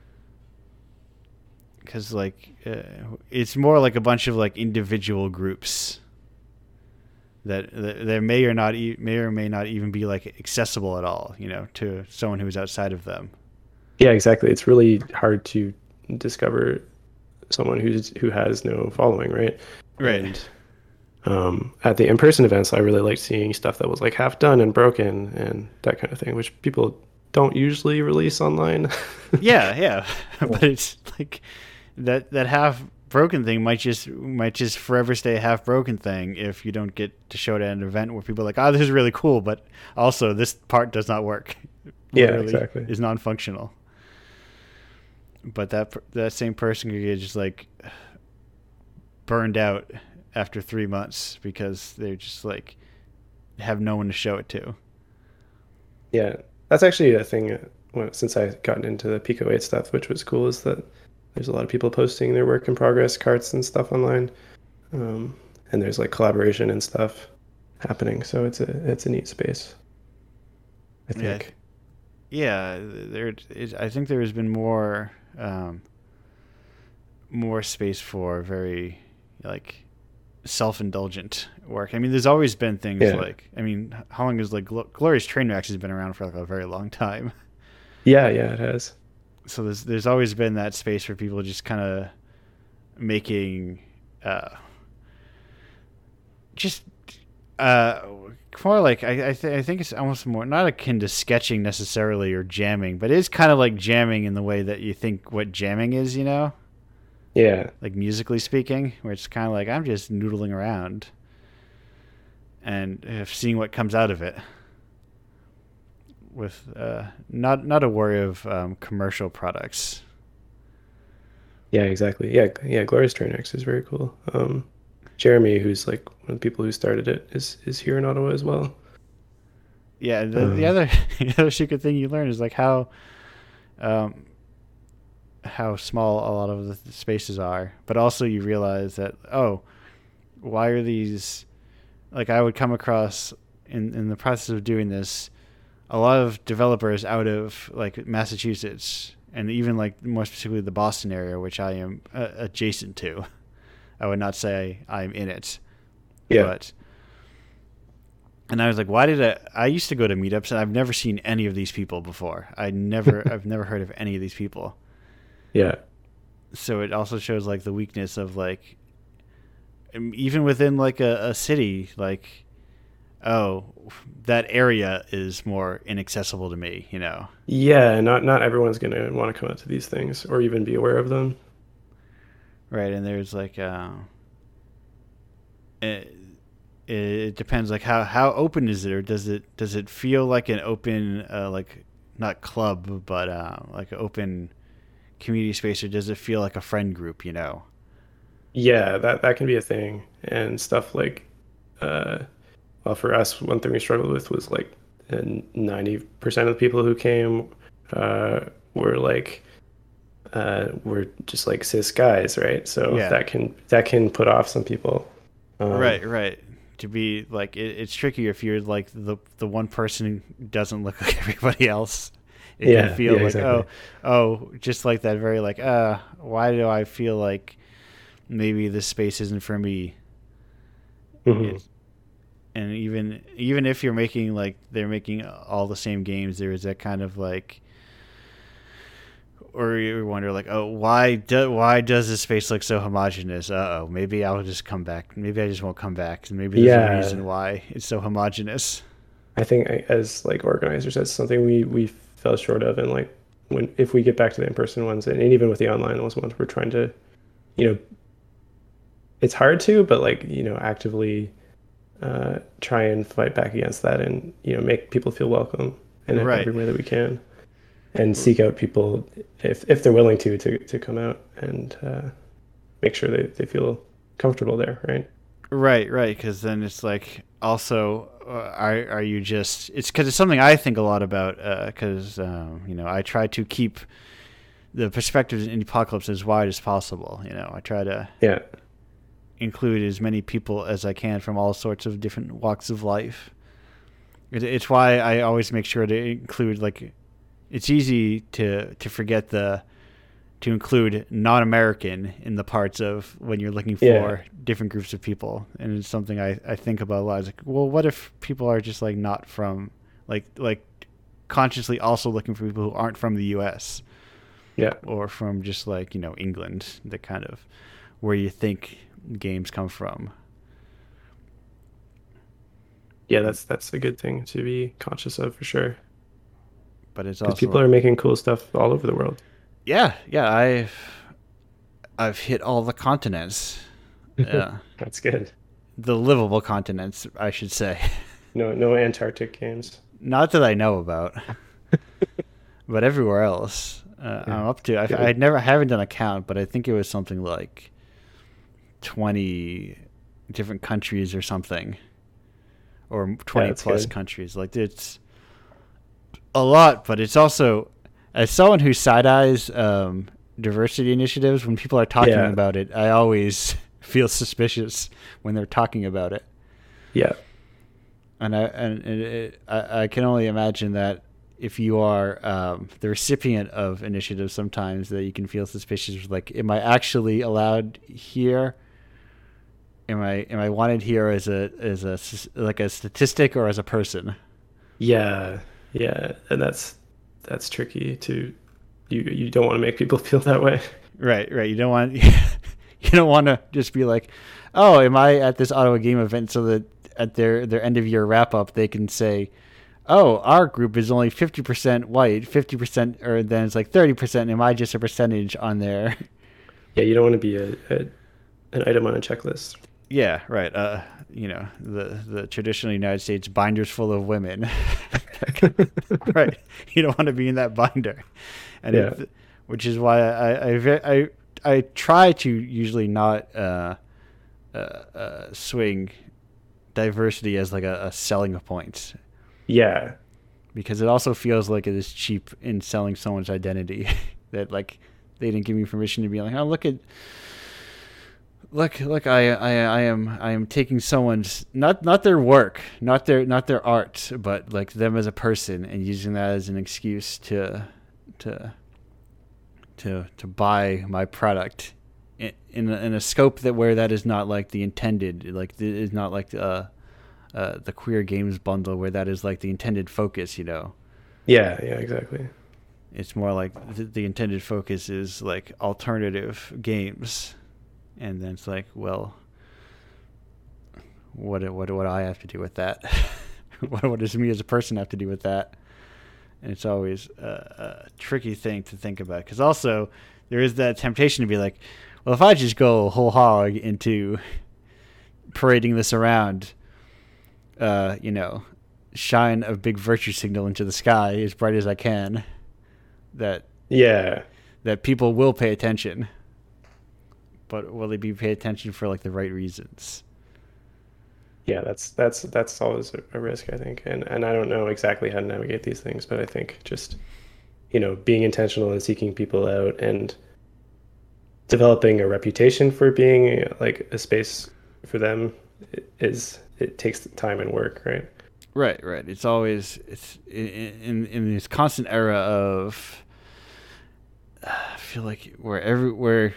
Because like uh, it's more like a bunch of like individual groups that, that there may or not e- may or may not even be like accessible at all, you know, to someone who's outside of them. Yeah, exactly. It's really hard to discover someone who's who has no following, right? Right. And um, at the in-person events, I really liked seeing stuff that was like half done and broken and that kind of thing, which people don't usually release online. Yeah, yeah, but it's like that that half broken thing might just might just forever stay a half broken thing if you don't get to show it at an event where people are like, oh, this is really cool, but also this part does not work. Yeah, Literally exactly. is non-functional. But that that same person could get just like burned out after three months because they're just like have no one to show it to. Yeah, that's actually a thing. uh, When, since I gotten into the Pico eight stuff, which was cool, is that there's a lot of people posting their work in progress carts and stuff online, um, and there's like collaboration and stuff happening. So it's a it's a neat space, I Yeah, think. yeah. There, is, I think there has been more, um, more space for very, like, self-indulgent work. I mean, there's always been things Yeah. like, I mean, how long is like Gl- Glorious Trainwrecks has been around for like a very long time. Yeah, yeah, it has. So there's there's always been that space for people just kind of making, uh, just uh, more like I I, th- I think it's almost more not akin to sketching necessarily or jamming, but it is kind of like jamming in the way that you think what jamming is, you know, Yeah, like musically speaking, where it's kind of like I'm just noodling around and uh, seeing what comes out of it, with uh, not not a worry of um, commercial products. yeah, exactly. Yeah, yeah. Glorious Train X is very cool. Um, Jeremy, who's like one of the people who started it, is is here in Ottawa as well. Yeah, the the Um, other the other secret thing you learn is like how um, how small a lot of the spaces are, but also you realize that, oh, why are these, like I would come across in in the process of doing this a lot of developers out of like Massachusetts, and even like more specifically the Boston area, which I am uh, adjacent to. I would not say I'm in it, yeah, but and I was like, why did I? I used to go to meetups, and I've never seen any of these people before. I never, I've never heard of any of these people. yeah, So it also shows like the weakness of like, um, even within like a, a city, like, oh, that area is more inaccessible to me, you know? yeah. Not not everyone's gonna want to come out to these things or even be aware of them. Right. And there's like, uh, it, it depends, like how, how open is it, or does it, does it feel like an open, uh, like not club, but, uh, like an open community space, or does it feel like a friend group, you know? Yeah, that that can be a thing, and stuff like uh, well, for us, one thing we struggled with was like ninety percent of the people who came uh, were like uh, were just like cis guys, right? So Yeah. that can that can put off some people. Um, Right, right. To be like, it, it's tricky if you're like the the one person who doesn't look like everybody else. It can yeah, feel yeah, like, exactly. oh, oh, just like that. Very like, uh, why do I feel like maybe this space isn't for me? Hmm. It's, and even even if you're making like they're making all the same games, there is that kind of like, or you wonder like, oh, why do why does this space look so homogenous? Uh oh, maybe I'll just come back. Maybe I just won't come back. Maybe there's a Yeah, reason why it's so homogenous. I think I- as like organizers, that's something we we fell short of, and like when if we get back to the in-person ones, and even with the online ones, ones we're trying to, you know, it's hard to, but like you know, actively uh, try and fight back against that, and you know, make people feel welcome in Right, every way that we can, and seek out people if if they're willing to to to come out and uh, make sure they they feel comfortable there, right? right, right. Because then it's like also, uh, are are you just? It's because it's something I think a lot about. Because uh, um, you know, I try to keep the perspectives in Apocalypse as wide as possible. You know, I try to Yeah, include as many people as I can from all sorts of different walks of life. It, it's why I always make sure to include like, it's easy to to forget the to include non-American in the parts of when you're looking yeah, for different groups of people, and it's something I, I think about a lot. It's like, well, what if people are just like not from like like consciously also looking for people who aren't from the U S yeah. or from just like you know England, the kind of where you think games come from. Yeah, that's that's a good thing to be conscious of for sure. But it's Because also people are like, making cool stuff all over the world. yeah, yeah, I've I've hit all the continents, yeah, That's good. the livable continents, I should say. No, no Antarctic games. Not that I know about, but everywhere else, uh, Yeah, I'm up to. I've, good. I never I haven't done a count, but I think it was something like twenty different countries or something, or Yeah, twenty that's plus good. countries. Like it's a lot, but it's also, as someone who side eyes um, diversity initiatives, when people are talking Yeah, about it, I always feel suspicious when they're talking about it, yeah, and I and it, it, I, I can only imagine that if you are um, the recipient of initiatives, sometimes that you can feel suspicious. Like, am I actually allowed here? Am I am I wanted here as a as a like a statistic or as a person? yeah, yeah. And that's that's tricky to you. You don't want to make people feel that way. Right, right. You don't want you don't want to just be like, oh, am I at this Ottawa game event so that at their their end of year wrap up they can say, oh, our group is only fifty percent white, fifty percent, or then it's like thirty percent. Am I just a percentage on there? Yeah, you don't want to be a, a an item on a checklist. Yeah, right. Uh, you know, the the traditional United States binders full of women. Right. You don't want to be in that binder, and Yeah, it, which is why I I ve- I, I try to usually not uh, uh, uh, swing diversity as like a, a selling point, yeah, because it also feels like it is cheap in selling someone's identity that like they didn't give me permission to be like, oh, look at look look I, I I am I am taking someone's not not their work, not their not their art, but like them as a person, and using that as an excuse to to to to buy my product in in a, in a scope that where that is not like the intended, like it is not like uh, uh the queer games bundle where that is like the intended focus, you know. yeah, yeah. Exactly. It's more like the, the intended focus is like alternative games, and then it's like, well, what what what do I have to do with that? what what does me as a person have to do with that? And it's always a, a tricky thing to think about, because also there is that temptation to be like, well, if I just go whole hog into parading this around, uh, you know, shine a big virtue signal into the sky as bright as I can, that Yeah, that people will pay attention, but will they be pay attention for like the right reasons? Yeah, that's that's that's always a, a risk, I think. And and I don't know exactly how to navigate these things, but I think just, you know, being intentional and seeking people out and developing a reputation for being like a space for them is it takes time and work, right? Right, right. It's always it's in in, in this constant era of uh, I feel like where every where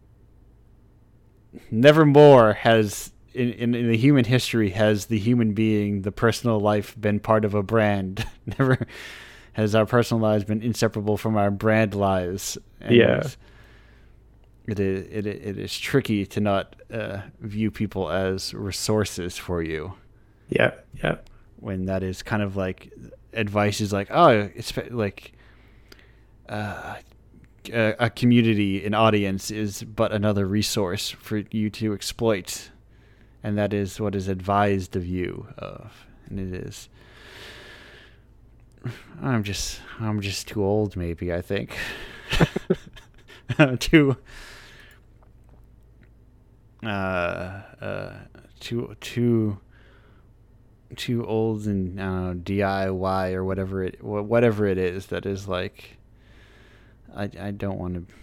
nevermore has in, in, in the human history has the human being, the personal life been part of a brand. Never has our personal lives been inseparable from our brand lives. And Yeah. it is it it is tricky to not uh, view people as resources for you. Yeah. Yeah. When that is kind of like advice is like, oh, it's like uh, a, a community, an audience is but another resource for you to exploit, and that is what is advised of you of, and it is. I'm just I'm just too old, maybe. I think too uh uh too too. too old and I don't know, D I Y or whatever it whatever it is that is like I I don't want to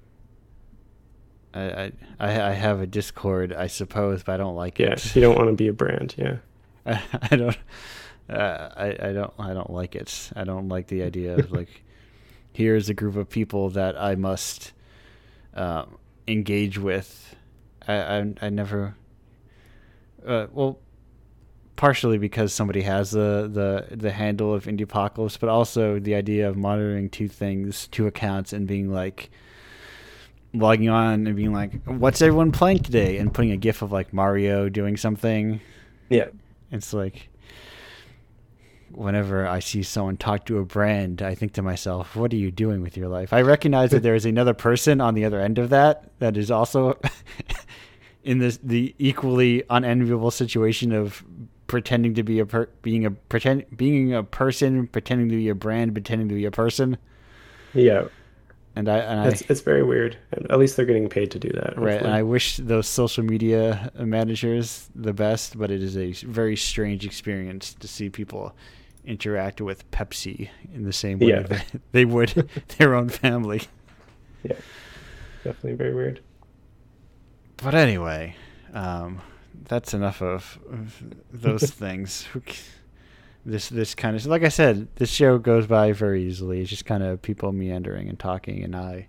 I, I I have a Discord, I suppose, but I don't like yeah, it. Yeah, you don't want to be a brand, yeah. I, I don't uh, I I don't I don't like it. I don't like the idea of like here's a group of people that I must um, engage with. I I, I never uh, well partially because somebody has the, the, the handle of Indiepocalypse, but also the idea of monitoring two things, two accounts, and being like, logging on and being like, what's everyone playing today? And putting a gif of like Mario doing something. Yeah. It's like, whenever I see someone talk to a brand, I think to myself, what are you doing with your life? I recognize that there is another person on the other end of that that is also in this the equally unenviable situation of pretending to be a per, being a pretend being a person, pretending to be a brand, pretending to be a person. Yeah, and I and it's I, it's very weird. At least they're getting paid to do that. Right, hopefully. And I wish those social media managers the best, but it is a very strange experience to see people interact with Pepsi in the same way yeah. that they would their own family. Yeah, definitely very weird. But anyway, um, that's enough of, of those things. This this kind of, like I said, this show goes by very easily. It's just kind of people meandering and talking, and I,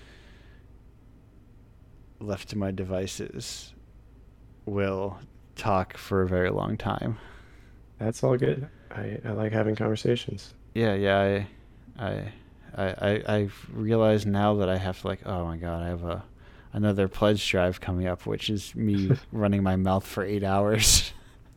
left to my devices, will talk for a very long time. That's all good. I, I like having conversations. Yeah, yeah. I, I, I, I realize now that I have to like, oh my god, I have a another pledge drive coming up, which is me running my mouth for eight hours.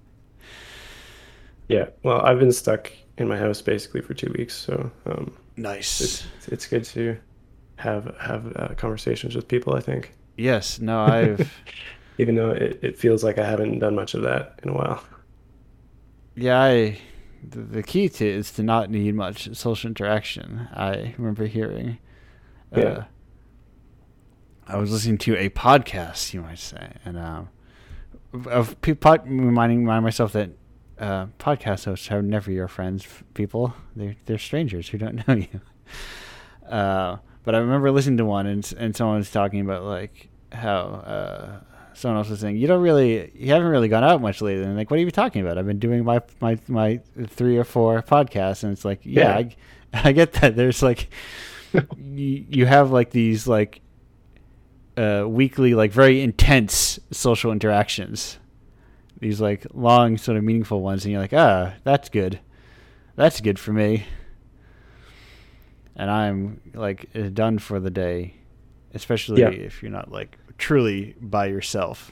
Yeah, well, I've been stuck in my house basically for two weeks, so um, nice. It's, it's good to have have uh, conversations with people, I think. Yes, no, I've even though it, it feels like I haven't done much of that in a while. Yeah, I the, the key to is to not need much social interaction. I remember hearing. Uh, yeah. I was listening to a podcast, you might say, and um, of people reminding remind myself that uh, podcast hosts are never your friends. People, they're they're strangers who don't know you. Uh, but I remember listening to one, and and someone was talking about like how uh, someone else was saying, you don't really, you haven't really gone out much lately. And like, what are you talking about? I've been doing my my my three or four podcasts, and it's like, yeah, yeah. I, I get that. There's like, you, you have like these like. Uh, weekly, like very intense social interactions, these like long sort of meaningful ones, and you're like, ah, that's good, that's good for me, and I'm like done for the day, especially yeah. if you're not like truly by yourself.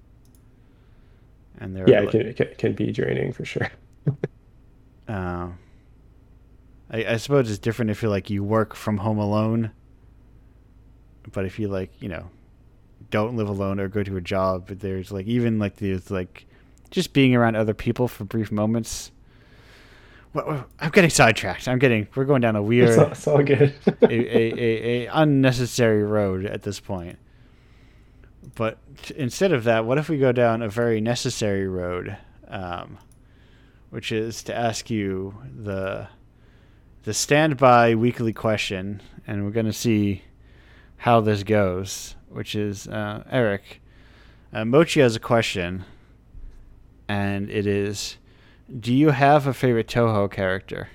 And there, yeah, are, it, can, it can, it can be draining for sure. uh, I, I suppose it's different if you're like you work from home alone. But if you like, you know, don't live alone or go to a job, but there's like even like there's like just being around other people for brief moments. Well, I'm getting sidetracked. I'm getting. We're going down a weird. It's all, it's all good. a, a, a, a unnecessary road at this point. But t- instead of that, what if we go down a very necessary road um, which is to ask you the the standby weekly question, and we're going to see how this goes, which is, uh, Eric, uh, Mochi has a question, and it is, do you have a favorite Toho character?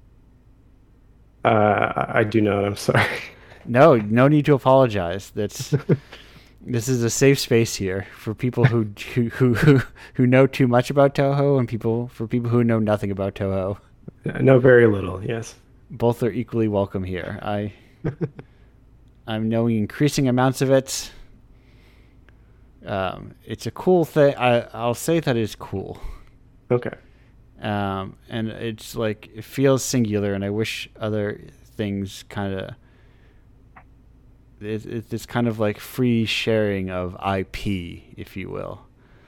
Uh, I do not. I'm sorry. No, no need to apologize. That's this is a safe space here for people who who who who know too much about Toho, and people for people who know nothing about Toho. I know very little. Yes. Both are equally welcome here. I I'm knowing increasing amounts of it. Um, it's a cool thing. I I'll say that it's cool. Okay. Um, and it's like it feels singular, and I wish other things kind of. It, it, it's kind of like free sharing of I P, if you will.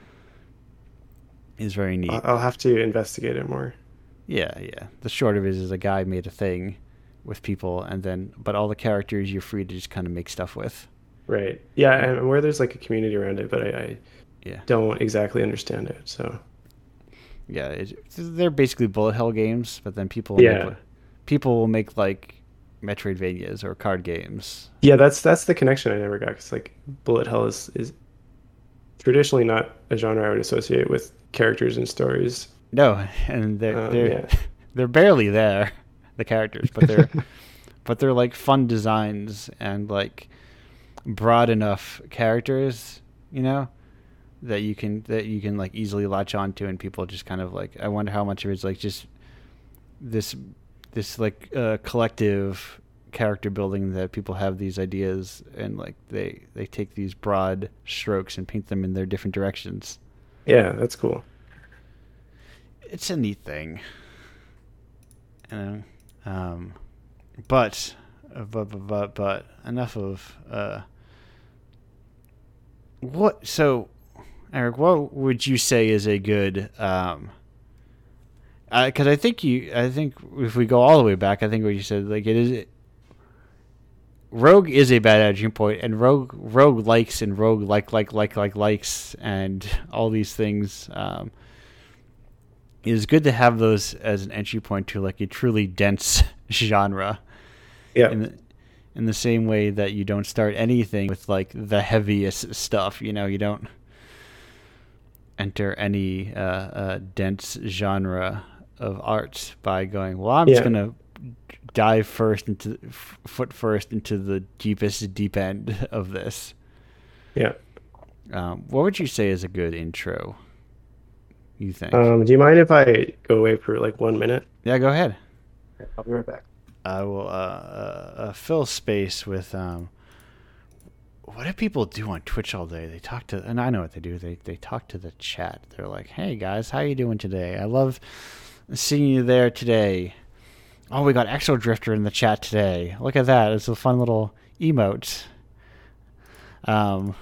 Is very neat. I'll have to investigate it more. Yeah, yeah. The short of it is a guy made a thing with people, and then but all the characters you're free to just kind of make stuff with. Right. Yeah, and where there's like a community around it, but I, I yeah. don't exactly understand it. So. Yeah, it, they're basically bullet hell games, but then people yeah. make, people will make like Metroidvanias or card games. Yeah, that's that's the connection I never got. Because like bullet hell is is traditionally not a genre I would associate with characters and stories. No, and they're um, they're yeah. they're barely there, the characters, but they're but they're like fun designs and like broad enough characters, you know, that you can that you can like easily latch onto, and people just kind of like, I wonder how much of it's like just this this like uh, collective character building that people have these ideas, and like they they take these broad strokes and paint them in their different directions. Yeah, that's cool. It's a neat thing, you know. Um, but, but but but enough of uh. What so, Eric? What would you say is a good? Um, because I think you, I think if we go all the way back, I think what you said, like it is. Rogue is a bad entry point, and Rogue Rogue likes and Rogue like like like like likes and all these things. Um, it is good to have those as an entry point to like a truly dense genre. Yeah. In the, in the same way that you don't start anything with like the heaviest stuff, you know, you don't enter any uh, uh, dense genre of art by going, well, I'm yeah. just gonna dive first into f- foot first into the deepest deep end of this. Yeah. Um, what would you say is a good intro? You think? Um, do you mind if I go away for like one minute? Yeah, go ahead. Okay, I'll be right back. I will uh, uh, uh, fill space with. Um, what do people do on Twitch all day? They talk to, and I know what they do. They they talk to the chat. They're like, "Hey guys, how you doing today? I love seeing you there today. Oh, we got Exo Drifter in the chat today. Look at that. It's a fun little emote." Um,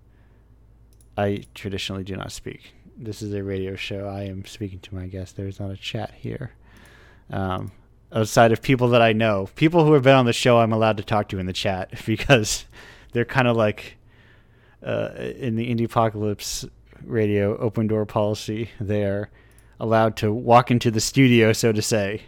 I traditionally do not speak. This is a radio show. I am speaking to my guests. There is not a chat here. Um, outside of people that I know. People who have been on the show I'm allowed to talk to in the chat because they're kind of like uh, in the Indie Apocalypse radio open door policy. They're allowed to walk into the studio, so to say.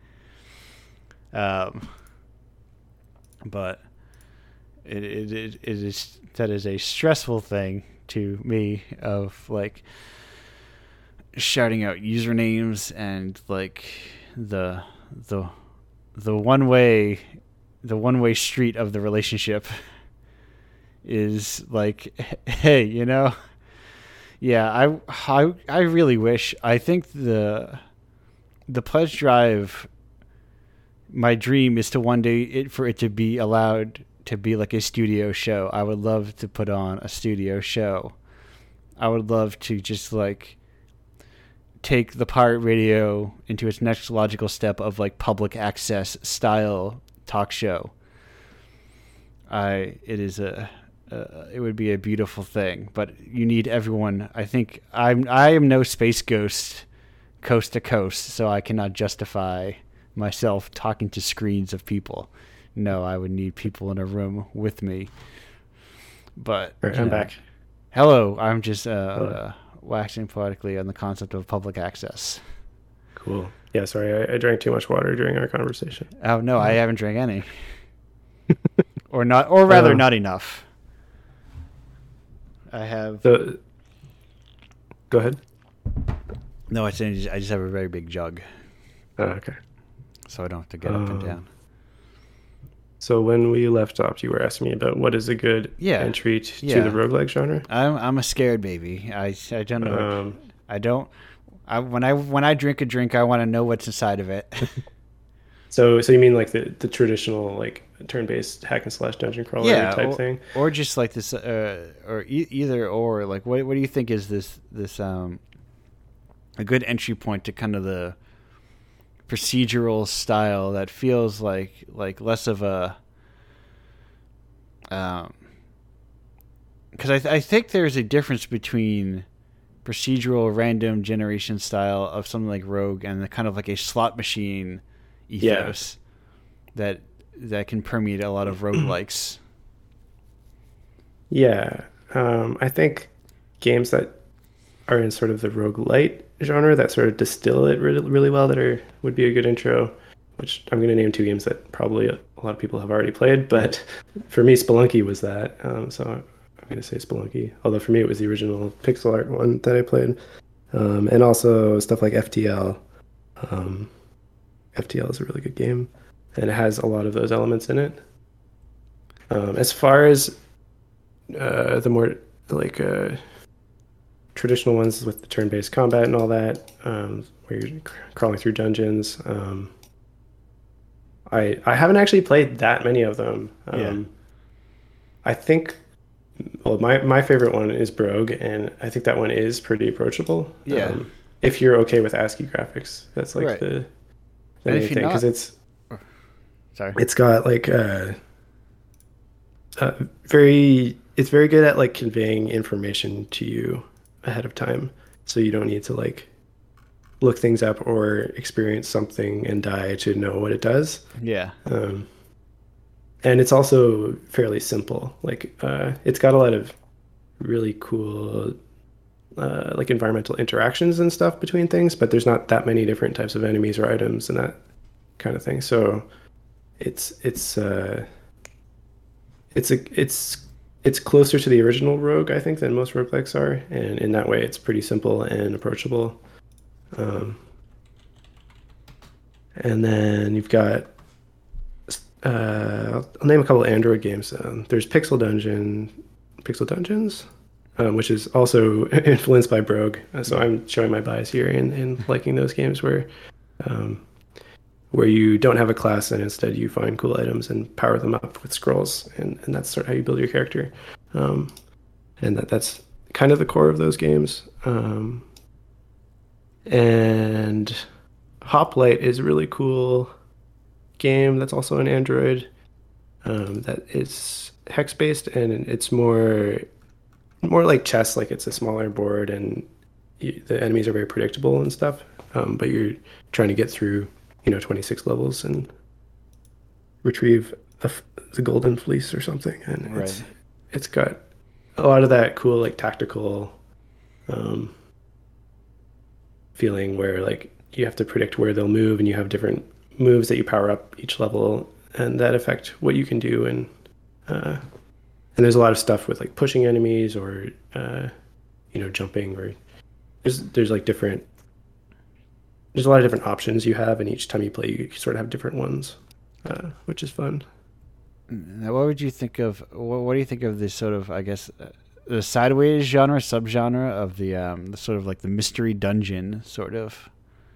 Um, but it, it, it, it is that is a stressful thing to me of like shouting out usernames and like the the the one way the one way street of the relationship is like, hey, you know, yeah, I I I really wish. I think the the pledge drive. My dream is to one day it for it to be allowed to be like a studio show. I would love to put on a studio show. I would love to just like take the pirate radio into its next logical step of like public access style talk show. I it is a uh, it would be a beautiful thing, but you need everyone. I think I'm I am no space ghost coast to coast, so I cannot justify myself talking to screens of people. No, I would need people in a room with me. But right, I'm uh, back. Hello, I'm just uh, uh waxing poetically on the concept of public access. Cool. Yeah, sorry, I, I drank too much water during our conversation. Oh no, I haven't drank any, or not, or rather, uh, not enough. I have. The, go ahead. No, I just I just have a very big jug. Oh, okay. So I don't have to get up um, and down. So when we left off, you were asking me about what is a good yeah. entry t- yeah. to the roguelike genre. I'm I'm a scared baby. I, I don't know. Um, I don't. I when I when I drink a drink, I want to know what's inside of it. so so you mean like the, the traditional like turn-based hack and slash dungeon crawler yeah, type or, thing, or just like this, uh, or e- either or like what what do you think is this this um a good entry point to kind of the procedural style that feels like like less of a um because I th- I think there's a difference between procedural random generation style of something like Rogue and the kind of like a slot machine ethos yeah. that that can permeate a lot of roguelikes. Yeah, um, I think games that are in sort of the roguelite genre that sort of distill it really, really well that are would be a good intro, which I'm going to name two games that probably a lot of people have already played, but for me Spelunky was that, um, so I'm going to say Spelunky, although for me it was the original pixel art one that I played, um, and also stuff like F T L. Um, F T L is a really good game, and it has a lot of those elements in it. Um, as far as uh, the more like uh, traditional ones with the turn-based combat and all that, um, where you're crawling through dungeons, um, I I haven't actually played that many of them. Um, yeah. I think, well, my, my favorite one is Brogue, and I think that one is pretty approachable. Yeah. Um, if you're okay with ASCII graphics, that's like right. the, the main thing, because it's sorry, it's got like a, a very it's very good at like conveying information to you ahead of time, so you don't need to like look things up or experience something and die to know what it does. Yeah. Um, and it's also fairly simple. Like uh, it's got a lot of really cool uh, like environmental interactions and stuff between things, but there's not that many different types of enemies or items and that kind of thing. So it's it's uh, it's a it's it's closer to the original Rogue, I think, than most roguelikes are, and in that way, it's pretty simple and approachable. Um, and then you've got, uh, I'll name a couple of Android games. Um, there's Pixel Dungeon, Pixel Dungeons, um, which is also influenced by Brogue. Uh, so I'm showing my bias here in, in liking those games where, um, where you don't have a class and instead you find cool items and power them up with scrolls, and, and that's sort of how you build your character. Um, and that that's kind of the core of those games. Um, and Hoplite is a really cool game that's also an Android, um, that is hex based, and it's more more like chess. Like it's a smaller board and you, the enemies are very predictable and stuff, um, but you're trying to get through, you know, twenty-six levels and retrieve a, the golden fleece or something. And right. it's it's got a lot of that cool like tactical um, feeling where like you have to predict where they'll move, and you have different moves that you power up each level and that affect what you can do. And uh, and there's a lot of stuff with like pushing enemies or uh, you know, jumping, or there's there's like different there's a lot of different options you have, and each time you play you sort of have different ones, uh, which is fun. Now, what would you think of what, what do you think of this sort of, I guess, uh, the sideways genre, subgenre of the um, the sort of like the mystery dungeon sort of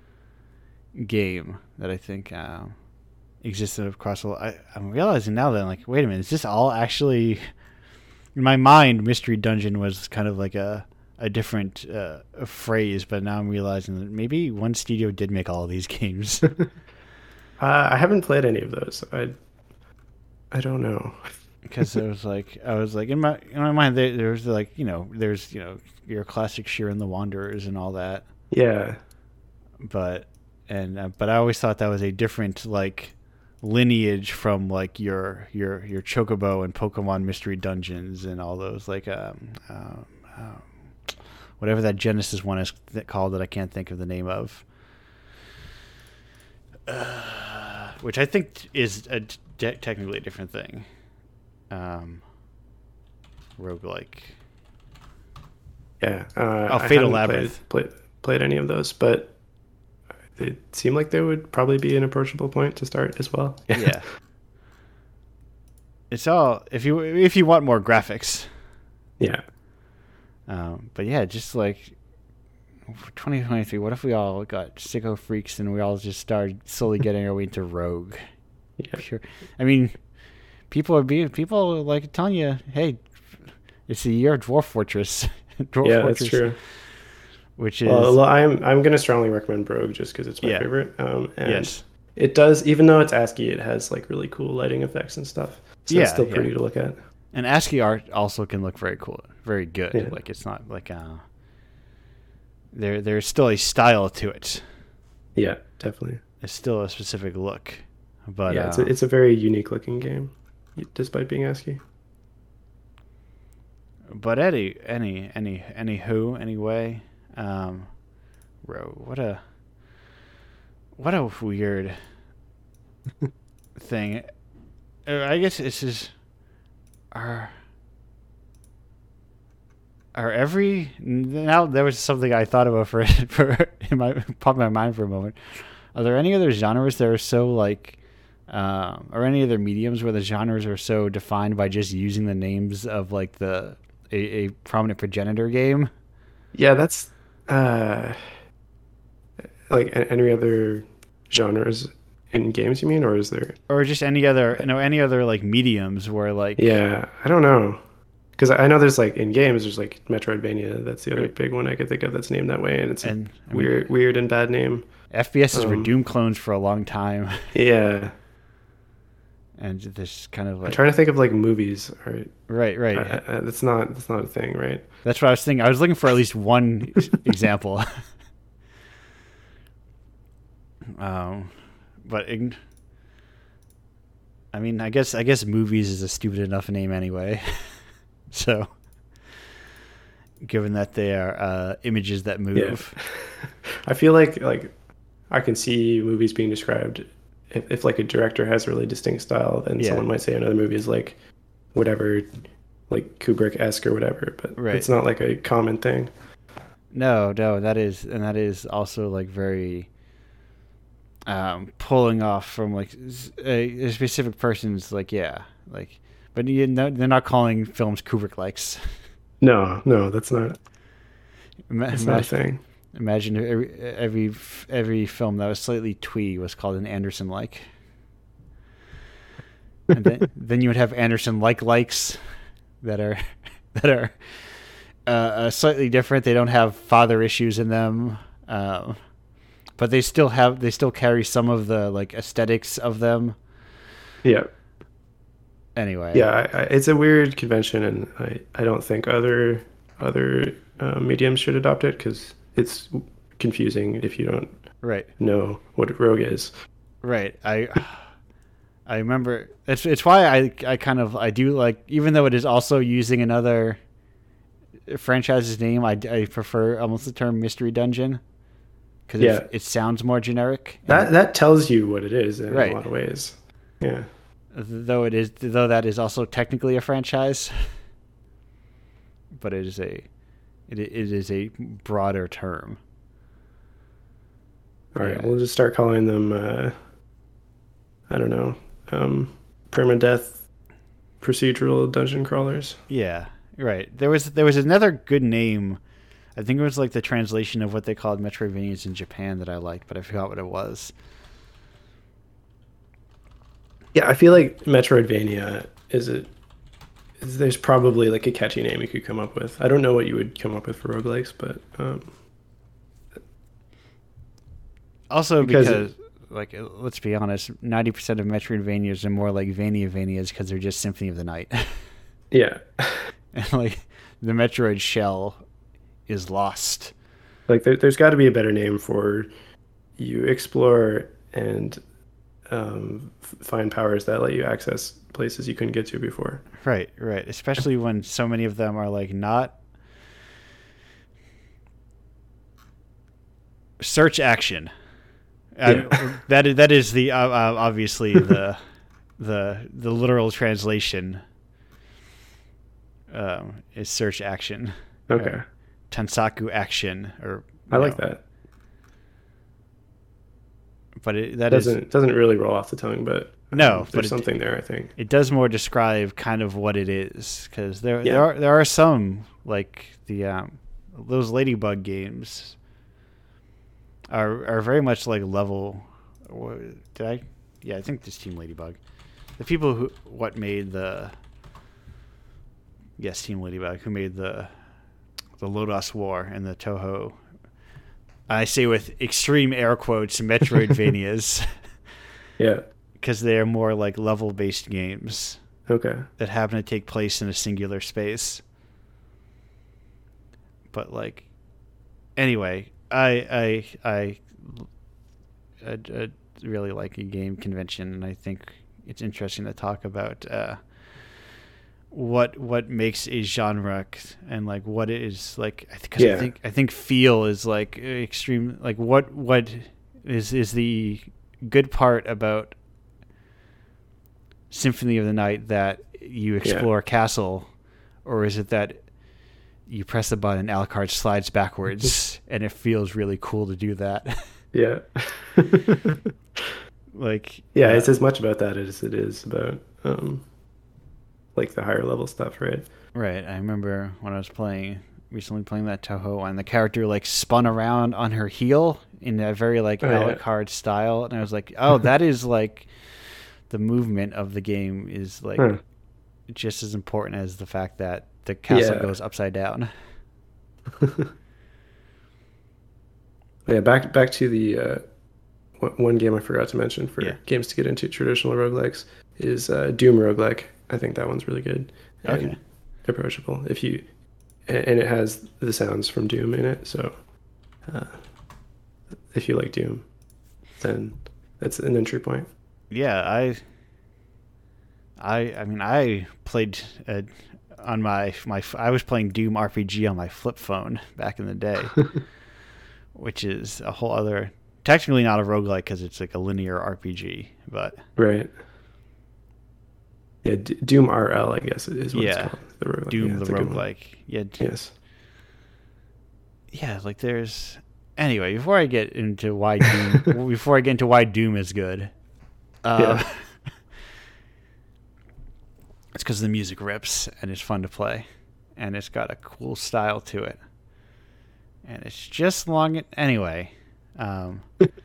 game that I think uh, existed across a lot? I, I'm realizing now that I'm like, wait a minute, is this all actually, in my mind, mystery dungeon was kind of like a a different uh, a phrase, but now I'm realizing that maybe one studio did make all of these games. uh, I haven't played any of those. I I don't know. Because it was like I was like in my in my mind there, there was like, you know, there's, you know, your classic Sheeran the Wanderers and all that. Yeah. But and uh, but I always thought that was a different like lineage from like your your your Chocobo and Pokemon Mystery Dungeons and all those like um, um, um whatever that Genesis one is th- called that I can't think of the name of. Uh, which I think is a de- technically a different thing. Um, roguelike. Yeah. Uh, oh, I Fatal hadn't Labyrinth. Played, played, played any of those, but it seemed like they would probably be an approachable point to start as well. Yeah. It's all if you if you want more graphics. Yeah. Um, but yeah, just like twenty twenty-three, what if we all got sicko freaks and we all just started slowly getting our way into Rogue? Yeah. Sure. I mean, people are being people are like telling you, hey, it's the year of Dwarf Fortress. Dwarf yeah, Fortress, that's true. Which is well, I'm I'm gonna strongly recommend Rogue just because it's my yeah. favorite. Um, and yes. It does, even though it's ASCII, it has like really cool lighting effects and stuff. So yeah, it's still pretty yeah. to look at. And ASCII art also can look very cool, very good. Yeah. Like it's not like uh, there there's still a style to it. Yeah, definitely. It's still a specific look, but yeah, uh, it's a, it's a very unique looking game, despite being ASCII. But any any any any who anyway, um, Rogue. What a what a weird thing. I guess this is our are every now there was something I thought about for for in my popped in my mind for a moment. Are there any other genres that are so like, um, or any other mediums where the genres are so defined by just using the names of like the a, a prominent progenitor game? Yeah, that's uh, like any other genres in games, you mean, or is there? Or just any other, no, any other like mediums where like. Yeah, I don't know, because I know there's like in games there's like Metroidvania. That's the other Right. big one I could think of that's named that way, and it's And, a I mean, weird, weird and bad name. F P Ss were Um, Doom clones for a long time, Yeah, and this kind of I'm like trying to think of like movies. Or right, right. uh, uh, that's not that's not a thing, right? That's what I was thinking. I was looking for at least one example. um, but ign- I mean, I guess I guess movies is a stupid enough name anyway. So, given that they are uh, images that move, Yeah. I feel like like I can see movies being described if, if like a director has a really distinct style, then Yeah. someone might say another movie is like whatever, like Kubrick-esque or whatever, but Right. it's not like a common thing. no, no, that is, and that is also like very um, pulling off from like s- a, a specific person's like yeah, like, but you know, they're not calling films Kubrick likes. No, no, that's not Ima- that's not a imagine, thing. imagine if every every every film that was slightly twee was called an Anderson like, and then then you would have Anderson like likes that are that are uh, uh, slightly different. They don't have father issues in them, um, but they still have they still carry some of the like aesthetics of them. Yeah. Anyway, Yeah, I, I, it's a weird convention, and I, I don't think other other uh, mediums should adopt it because it's confusing if you don't right. know what Rogue is. Right. I I remember it's it's why I I kind of I do like, even though it is also using another franchise's name, I, I prefer almost the term Mystery Dungeon because Yeah. it, it sounds more generic. That that tells you what it is in Right. a lot of ways. Yeah. Though it is though that is also technically a franchise, but it is a it it is a broader term. All right, Yeah. we'll just start calling them. Uh, I don't know, um, permadeath procedural dungeon crawlers. Yeah, right. There was there was another good name. I think it was like the translation of what they called Metroidvanias in Japan that I liked, but I forgot what it was. Yeah, I feel like Metroidvania is a. Is, there's probably like a catchy name you could come up with. I don't know what you would come up with for roguelikes, but um, Also Because- because, like, uh, let's be honest, ninety percent of Metroidvanias are more like Vania-Vanias because they're just Symphony of the Night. yeah, And, like, the Metroid shell is lost. like there, there's got to be a better name for you explore and um, f- find powers that let you access places you couldn't get to before. Right, right. Especially when so many of them are, like, not... search action. Yeah. I, that is that is the uh, uh, obviously the the the literal translation um, is search action. Okay. Uh, Tansaku action, or I like know, that. But it, that doesn't is, doesn't really roll off the tongue, but um, no, there's but it, something there. I think it does more describe kind of what it is, because there Yeah. there are there are some like the um, those Ladybug games are are very much like level. Did I? Yeah, I think this Team Ladybug. The people who what made the yes Team Ladybug who made the the Lodoss War and the Toho. I say with extreme air quotes Metroidvanias. Yeah. Because they are more like level based games. Okay. That happen to take place in a singular space. But like, anyway, I I I, I, I really like a game convention, and I think it's interesting to talk about uh, what what makes a genre and like what it is like. Because Yeah. I think I think feel is like extreme. Like what what is is the good part about Symphony of the Night, that you explore Yeah. a castle, or is it that you press the button and Alucard slides backwards and it feels really cool to do that? Yeah. Like Yeah, uh, it's as much about that as it is about um like the higher level stuff, right? right. I remember when I was playing recently playing that Toho, and the character like spun around on her heel in a very like Oh, yeah. Alucard style, and I was like, oh, that is like the movement of the game is like Huh. just as important as the fact that the castle Yeah. goes upside down. Yeah, back back to the uh, one one game I forgot to mention for Yeah. games to get into traditional roguelikes is uh, Doom roguelike. I think that one's really good and Okay. approachable. If you and and it has the sounds from Doom in it, so uh, if you like Doom, then that's an entry point. Yeah, I, I, I mean, I played uh, on my my. I was playing Doom R P G on my flip phone back in the day, which is a whole other. Technically not a roguelike because it's like a linear R P G, but Right. Yeah, D- Doom R L, I guess is what Yeah. it's called. The roguelike. Doom Yeah, the it's a good one. roguelike. Yeah, d- Yes. yeah. Like there's. Anyway, before I get into why Doom, before I get into why Doom is good, uh, Yeah. it's because the music rips and it's fun to play, and it's got a cool style to it, and it's just long. Anyway, um,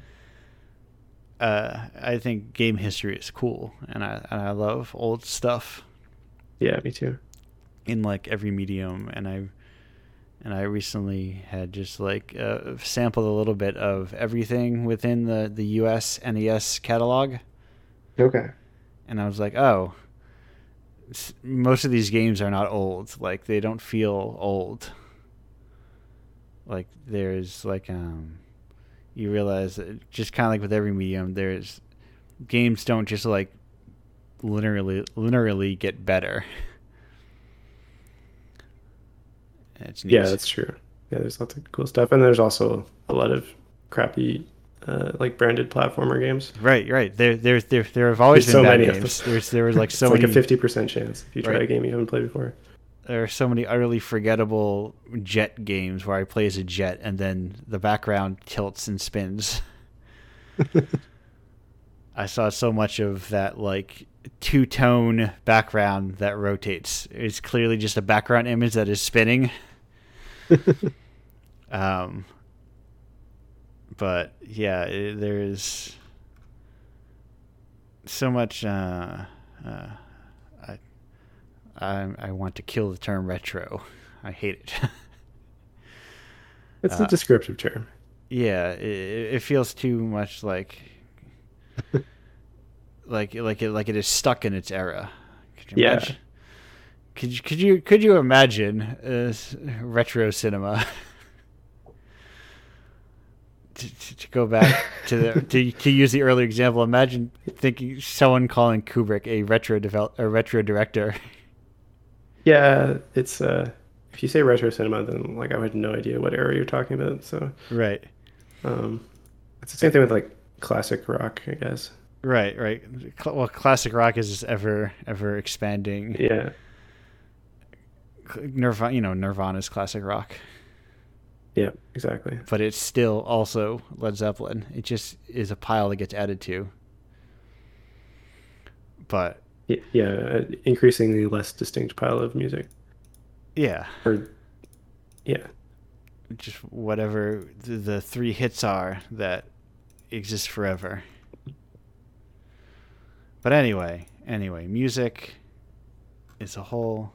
uh, I think game history is cool, and I and I love old stuff Yeah, me too. in like every medium, and I and I recently had just like uh, sampled a little bit of everything within the the U S N E S catalog, Okay. and I was like, oh, s- most of these games are not old. Like they don't feel old. Like there's like um, you realize that just kind of like with every medium, there's games don't just like linearly linearly get better. It's neat. Yeah, that's true. Yeah, there's lots of cool stuff, and there's also a lot of crappy, uh, like branded platformer games. Right, right. There, there, there, there have always There's been so bad many of games. them. There's, there was like so it's many. like a fifty percent chance if you try Right. a game you haven't played before. There are so many utterly forgettable jet games where I play as a jet and then the background tilts and spins. I saw so much of that like two-tone background that rotates. It's clearly just a background image that is spinning. um, but yeah, it, there is so much. Uh, uh, I, I I want to kill the term retro. I hate it. It's Uh, a descriptive term. Yeah, it, it feels too much like like like it like it is stuck in its era. Could you Yeah. imagine? Could you could you could you imagine uh, s- retro cinema? to, to, to go back to the to to use the earlier example, imagine thinking someone calling Kubrick a retro develop a retro director. Yeah, it's uh, if you say retro cinema, then like I had no idea what era you're talking about. So Right. Um, it's the same thing with like classic rock, I guess. Right, right. Well, classic rock is just ever, ever expanding. Yeah. Nirvana, you know, Nirvana's classic rock. Yeah, exactly. But it's still also Led Zeppelin. It just is a pile that gets added to. But yeah, an increasingly less distinct pile of music. Yeah. Or yeah. Just whatever the, the three hits are that exist forever. But anyway, anyway, music is a whole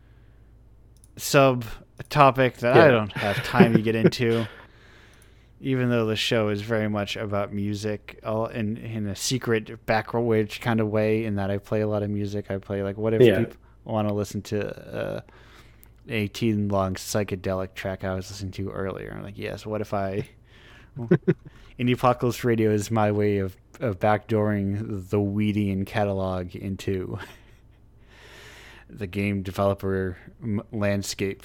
sub topic that yeah. I don't have time to get into. Even though the show is very much about music, all in in a secret backward kind of way, in that I play a lot of music. I play like, what if yeah. people want to listen to uh, an eighteen long psychedelic track I was listening to earlier? I'm like, yes. What if I? Well, Indie Apocalypse Radio is my way of of backdooring the Weedian catalog into the game developer m- landscape.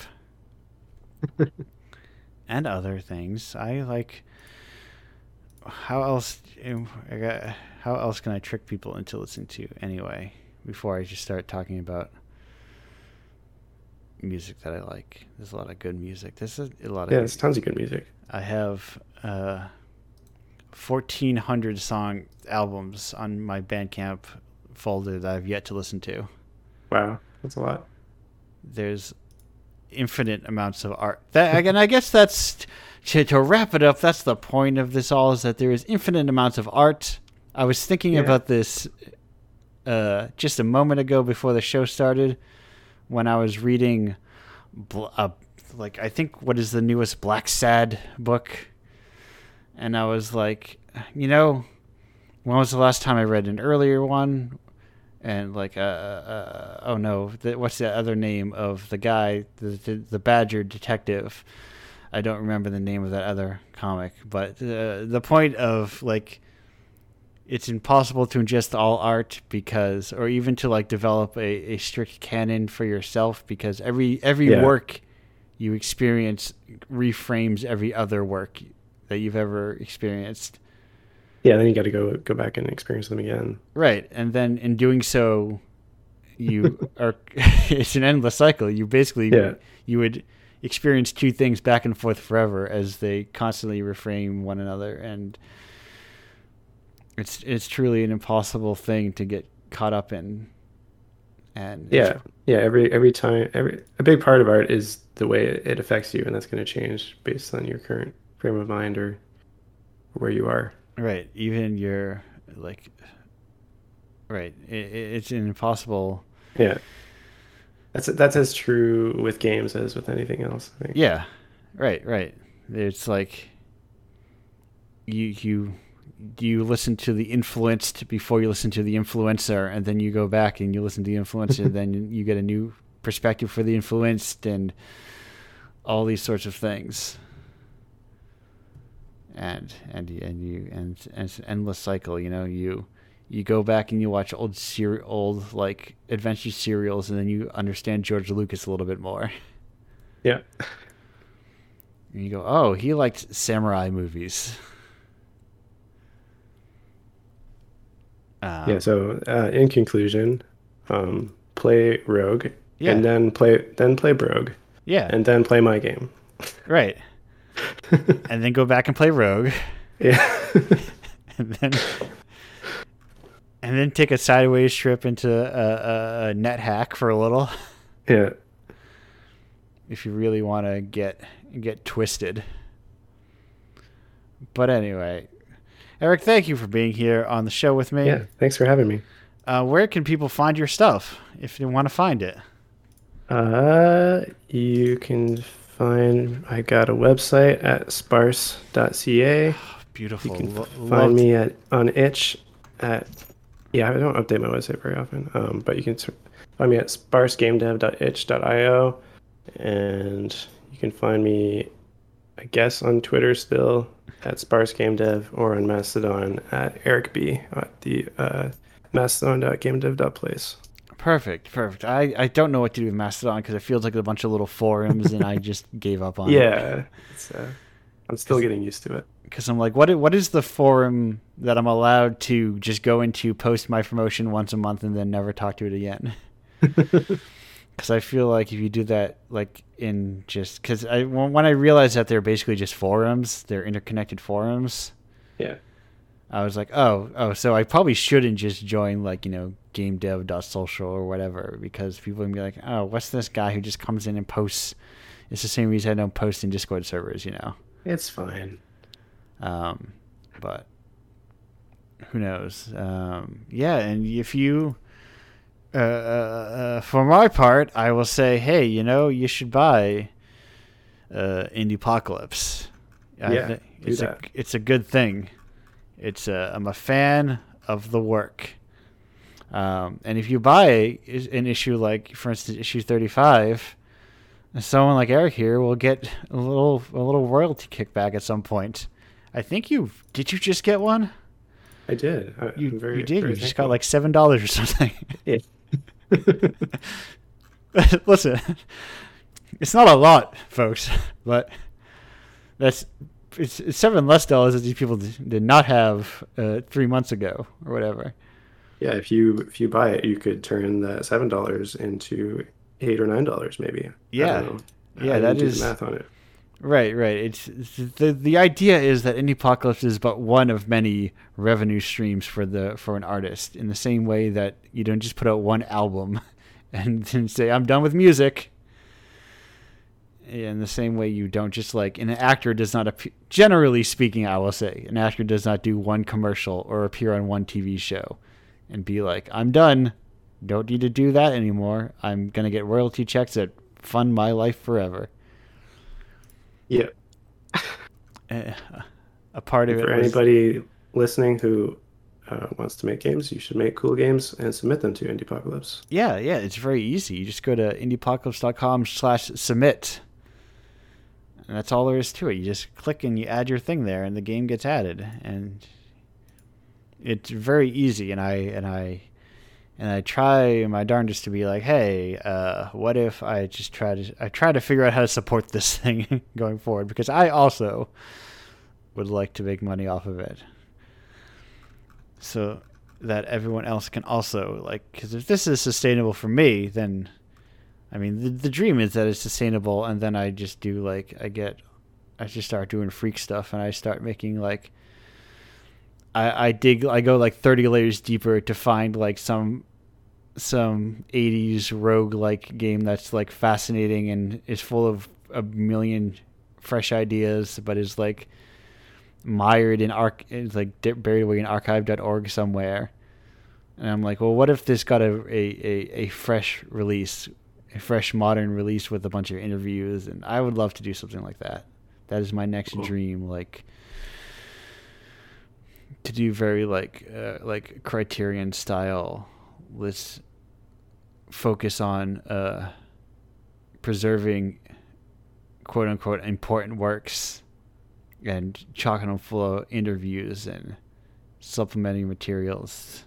And other things. I like. How else? I got, how else can I trick people into listening to anyway? Before I just start talking about music that I like. There's a lot of good music. There's a, a lot of yeah. There's tons of good music. I have uh, fourteen hundred song albums on my Bandcamp folder that I've yet to listen to. Wow, that's a lot. There's infinite amounts of art. That, and I guess that's to, to wrap it up. That's the point of this all, is that there is infinite amounts of art. I was thinking yeah. about this uh, just a moment ago before the show started, when I was reading, uh, like I think what is the newest Black Sad book, and I was like, you know, when was the last time I read an earlier one? And like, uh, uh, oh no, the, what's the other name of the guy, the, the the Badger detective? I don't remember the name of that other comic. But uh, the point of like, it's impossible to ingest all art because, or even to like develop a, a strict canon for yourself, because every every yeah. work you experience reframes every other work that you've ever experienced. Yeah, then you got to go go back and experience them again. Right, and then in doing so, you are it's an endless cycle. You basically yeah. you would experience two things back and forth forever as they constantly reframe one another, and it's it's truly an impossible thing to get caught up in. And yeah, yeah. Every every time, every a big part of art is the way it affects you, and that's going to change based on your current frame of mind or where you are. Right, even your like, right. It, it's an impossible. Yeah, that's that's as true with games as with anything else, I think. Yeah, right, right. It's like you you you listen to the influenced before you listen to the influencer, and then you go back and you listen to the influencer, then you get a new perspective for the influenced, and all these sorts of things. And and and you and, and it's an endless cycle, you know. You you go back and you watch old ser- old like adventure serials, and then you understand George Lucas a little bit more. Yeah. And you go, oh, he liked samurai movies. Um, yeah. So uh, in conclusion, um, play Rogue, yeah. and then play then play Brogue, yeah, and then play my game. Right. And then go back and play Rogue. Yeah. and then and then take a sideways trip into a, a, a NetHack for a little. Yeah. If you really want to get get twisted. But anyway, Eric, thank you for being here on the show with me. Yeah, thanks for having me. Uh, where can people find your stuff if they want to find it? Uh, you can find, I got a website at sparse dot c a. Oh, beautiful. You can Lo- find loved. me at on itch at, yeah, I don't update my website very often, um, but you can find me at sparse game dev dot itch dot i o, and you can find me, I guess, on Twitter still at sparsegamedev, or on Mastodon at Eric B at the uh, mastodon dot game dev dot place. Perfect, perfect. I, I don't know what to do with Mastodon because it feels like a bunch of little forums, and I just gave up on yeah, it. Yeah, it's uh, I'm still getting used to it. Because I'm like, what? What is the forum that I'm allowed to just go into, post my promotion once a month, and then never talk to it again? Because I feel like if you do that, like in just because I when I realized that they're basically just forums, they're interconnected forums. Yeah. I was like, oh, oh, so I probably shouldn't just join like you know gamedev dot social or whatever, because people would be like, oh, what's this guy who just comes in and posts? It's the same reason I don't post in Discord servers, you know. It's fine. Um, but who knows? Um, yeah, and if you, uh, uh, uh, for my part, I will say, hey, you know, you should buy uh, Indiepocalypse. Yeah, th- it's do a that. it's a good thing. It's a, I'm a fan of the work. Um, and if you buy an issue like, for instance, issue thirty-five, someone like Eric here will get a little a little royalty kickback at some point. I think you did. You just get one? I did. I, You I'm very, you did. very You just thankful. got like seven dollars or something. Yeah. Listen, it's not a lot, folks, but that's it's, it's seven less dollars that these people did did not have uh, three months ago or whatever. Yeah, if you if you buy it, you could turn that seven dollars into eight or nine dollars, maybe. I Yeah, don't know. yeah, I that didn't do is the math on it. right. Right. It's, it's the the idea is that Indiepocalypse is but one of many revenue streams for the for an artist. In the same way that you don't just put out one album and then say I'm done with music. In the same way you don't just like an actor does not appear, generally speaking, I will say an actor does not do one commercial or appear on one T V show and be like I'm done. Don't need to do that anymore. I'm gonna get royalty checks that fund my life forever. Yeah. Uh, a part of And it for was, anybody listening who uh, wants to make games, you should make cool games and submit them to Indiepocalypse. yeah, yeah, it's very easy. You just go to indiepocalypse dot com slash submit. And that's all there is to it. You just click and you add your thing there and the game gets added. And it's very easy. And I and I and I try my darndest to be like, hey, uh, what if I just try to I try to figure out how to support this thing going forward, because I also would like to make money off of it. So that everyone else can also, like, because if this is sustainable for me, then I mean the, the dream is that it's sustainable, and then I just do like I get I just start doing freak stuff and I start making like I, I dig I go like thirty layers deeper to find like some some eighties rogue like game that's like fascinating and is full of a million fresh ideas, but is like mired in arc is like buried away in archive dot org somewhere. And I'm like, well, what if this got a, a, a, a fresh release, a fresh modern release with a bunch of interviews? And I would love to do something like that. That is my next Cool. dream, like to do very like uh, like Criterion style. Let's focus on uh, preserving quote unquote important works and chocolate them full of interviews and supplementing materials.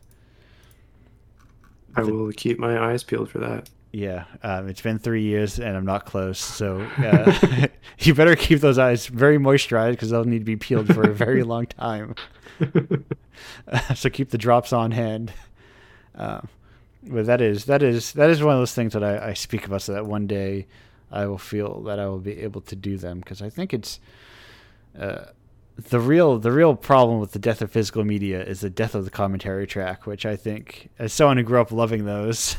I will keep my eyes peeled for that. Yeah, um, it's been three years and I'm not close, so uh, you better keep those eyes very moisturized because they'll need to be peeled for a very long time. Uh, so keep the drops on hand. Uh, but that is that is that is one of those things that I, I speak about, so that one day I will feel that I will be able to do them, because I think it's uh, the real the real problem with the death of physical media is the death of the commentary track, which I think, as someone who grew up loving those,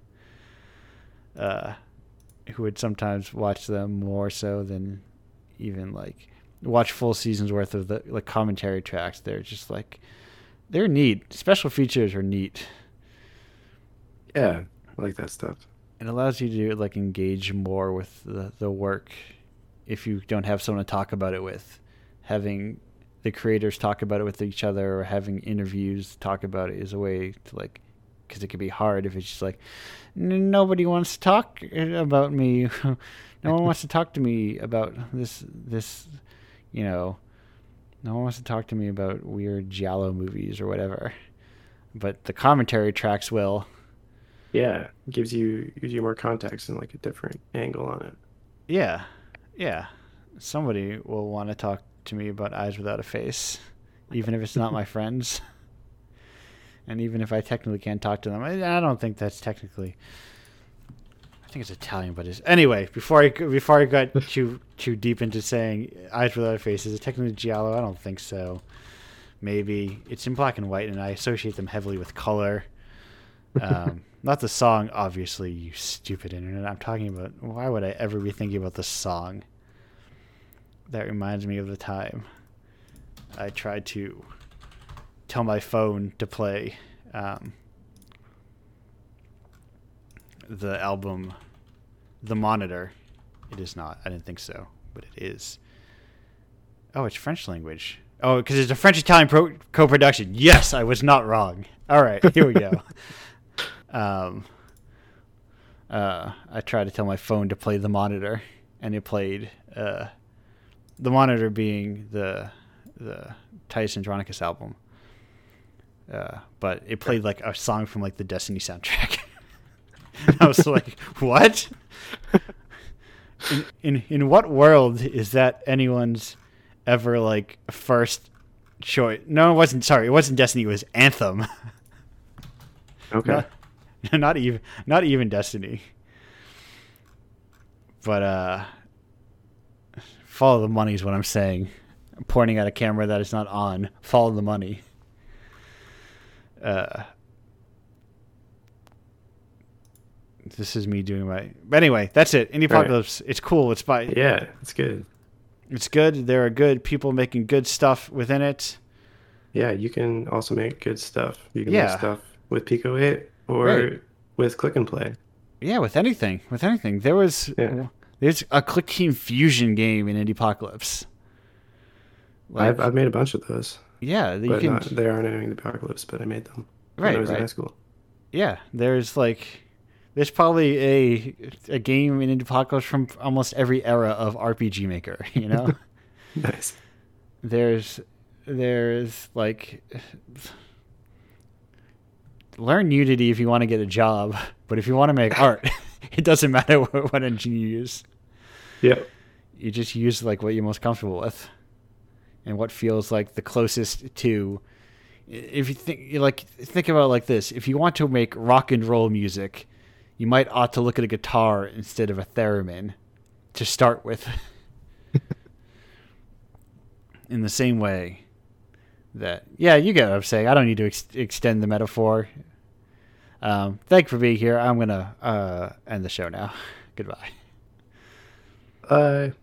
uh, who would sometimes watch them more so than even like watch full seasons worth of the like commentary tracks, they're just like they're neat. Special features are neat. Yeah, I like that stuff. It allows you to like engage more with the, the work if you don't have someone to talk about it with. Having the creators talk about it with each other, or having interviews talk about it, is a way to like, because it can be hard if it's just like nobody wants to talk about me. No one wants to talk to me about this this you know no one wants to talk to me about weird giallo movies or whatever, but the commentary tracks will. Yeah, it gives you gives you more context and like a different angle on it. Yeah, yeah. Somebody will want to talk to me about Eyes Without a Face, even if it's not my friends. And even if I technically can't talk to them, I, I don't think that's technically. I think it's Italian, but it's anyway. Before I before I got too too deep into saying Eyes Without a Face, is it technically giallo? I don't think so. Maybe it's in black and white, and I associate them heavily with color. Um, not the song, obviously. You stupid internet. I'm talking about. Why would I ever be thinking about the song? That reminds me of the time I tried to tell my phone to play um, the album The Monitor. It is not. I didn't think so, but it is. Oh, it's French language. Oh, because it's a French-Italian pro- co-production. Yes, I was not wrong. All right, here we go. um, uh, I tried to tell my phone to play The Monitor, and it played... Uh, The Monitor being the the Titus Andronicus album. Uh, but it played like a song from like the Destiny soundtrack. I was like, what? In, in in what world is that anyone's ever like first choice? No, it wasn't. Sorry, it wasn't Destiny. It was Anthem. Okay. Not, not even not even Destiny. But uh, follow the money is what I'm saying. I'm pointing at a camera that is not on. Follow the money. Uh, this is me doing my. But anyway, that's it. Indie Apocalypse. Right. It's cool. It's by. Yeah, it's good. It's good. There are good people making good stuff within it. Yeah, you can also make good stuff. You can yeah. make stuff with Pico eight or right. with Click and Play. Yeah, with anything. With anything. There was. Yeah. There's a Click Team Fusion game in Indie Apocalypse. Like, I've I've made a bunch of those. Yeah, you but can. Not, they aren't in the Apocalypse, but I made them right, when I was right. in high school. Yeah, there's like, there's probably a a game in Indie Apocalypse from almost every era of R P G Maker. You know. Nice. There's there's like, learn Unity if you want to get a job, but if you want to make art, it doesn't matter what, what engine you use. Yep. You just use like what you're most comfortable with. And what feels like the closest to, if you think like think about it like this: if you want to make rock and roll music, you might ought to look at a guitar instead of a theremin to start with. In the same way that, yeah, you get what I'm saying. I don't need to ex- extend the metaphor. Um, thank you for being here. I'm gonna uh, end the show now. Goodbye. Bye.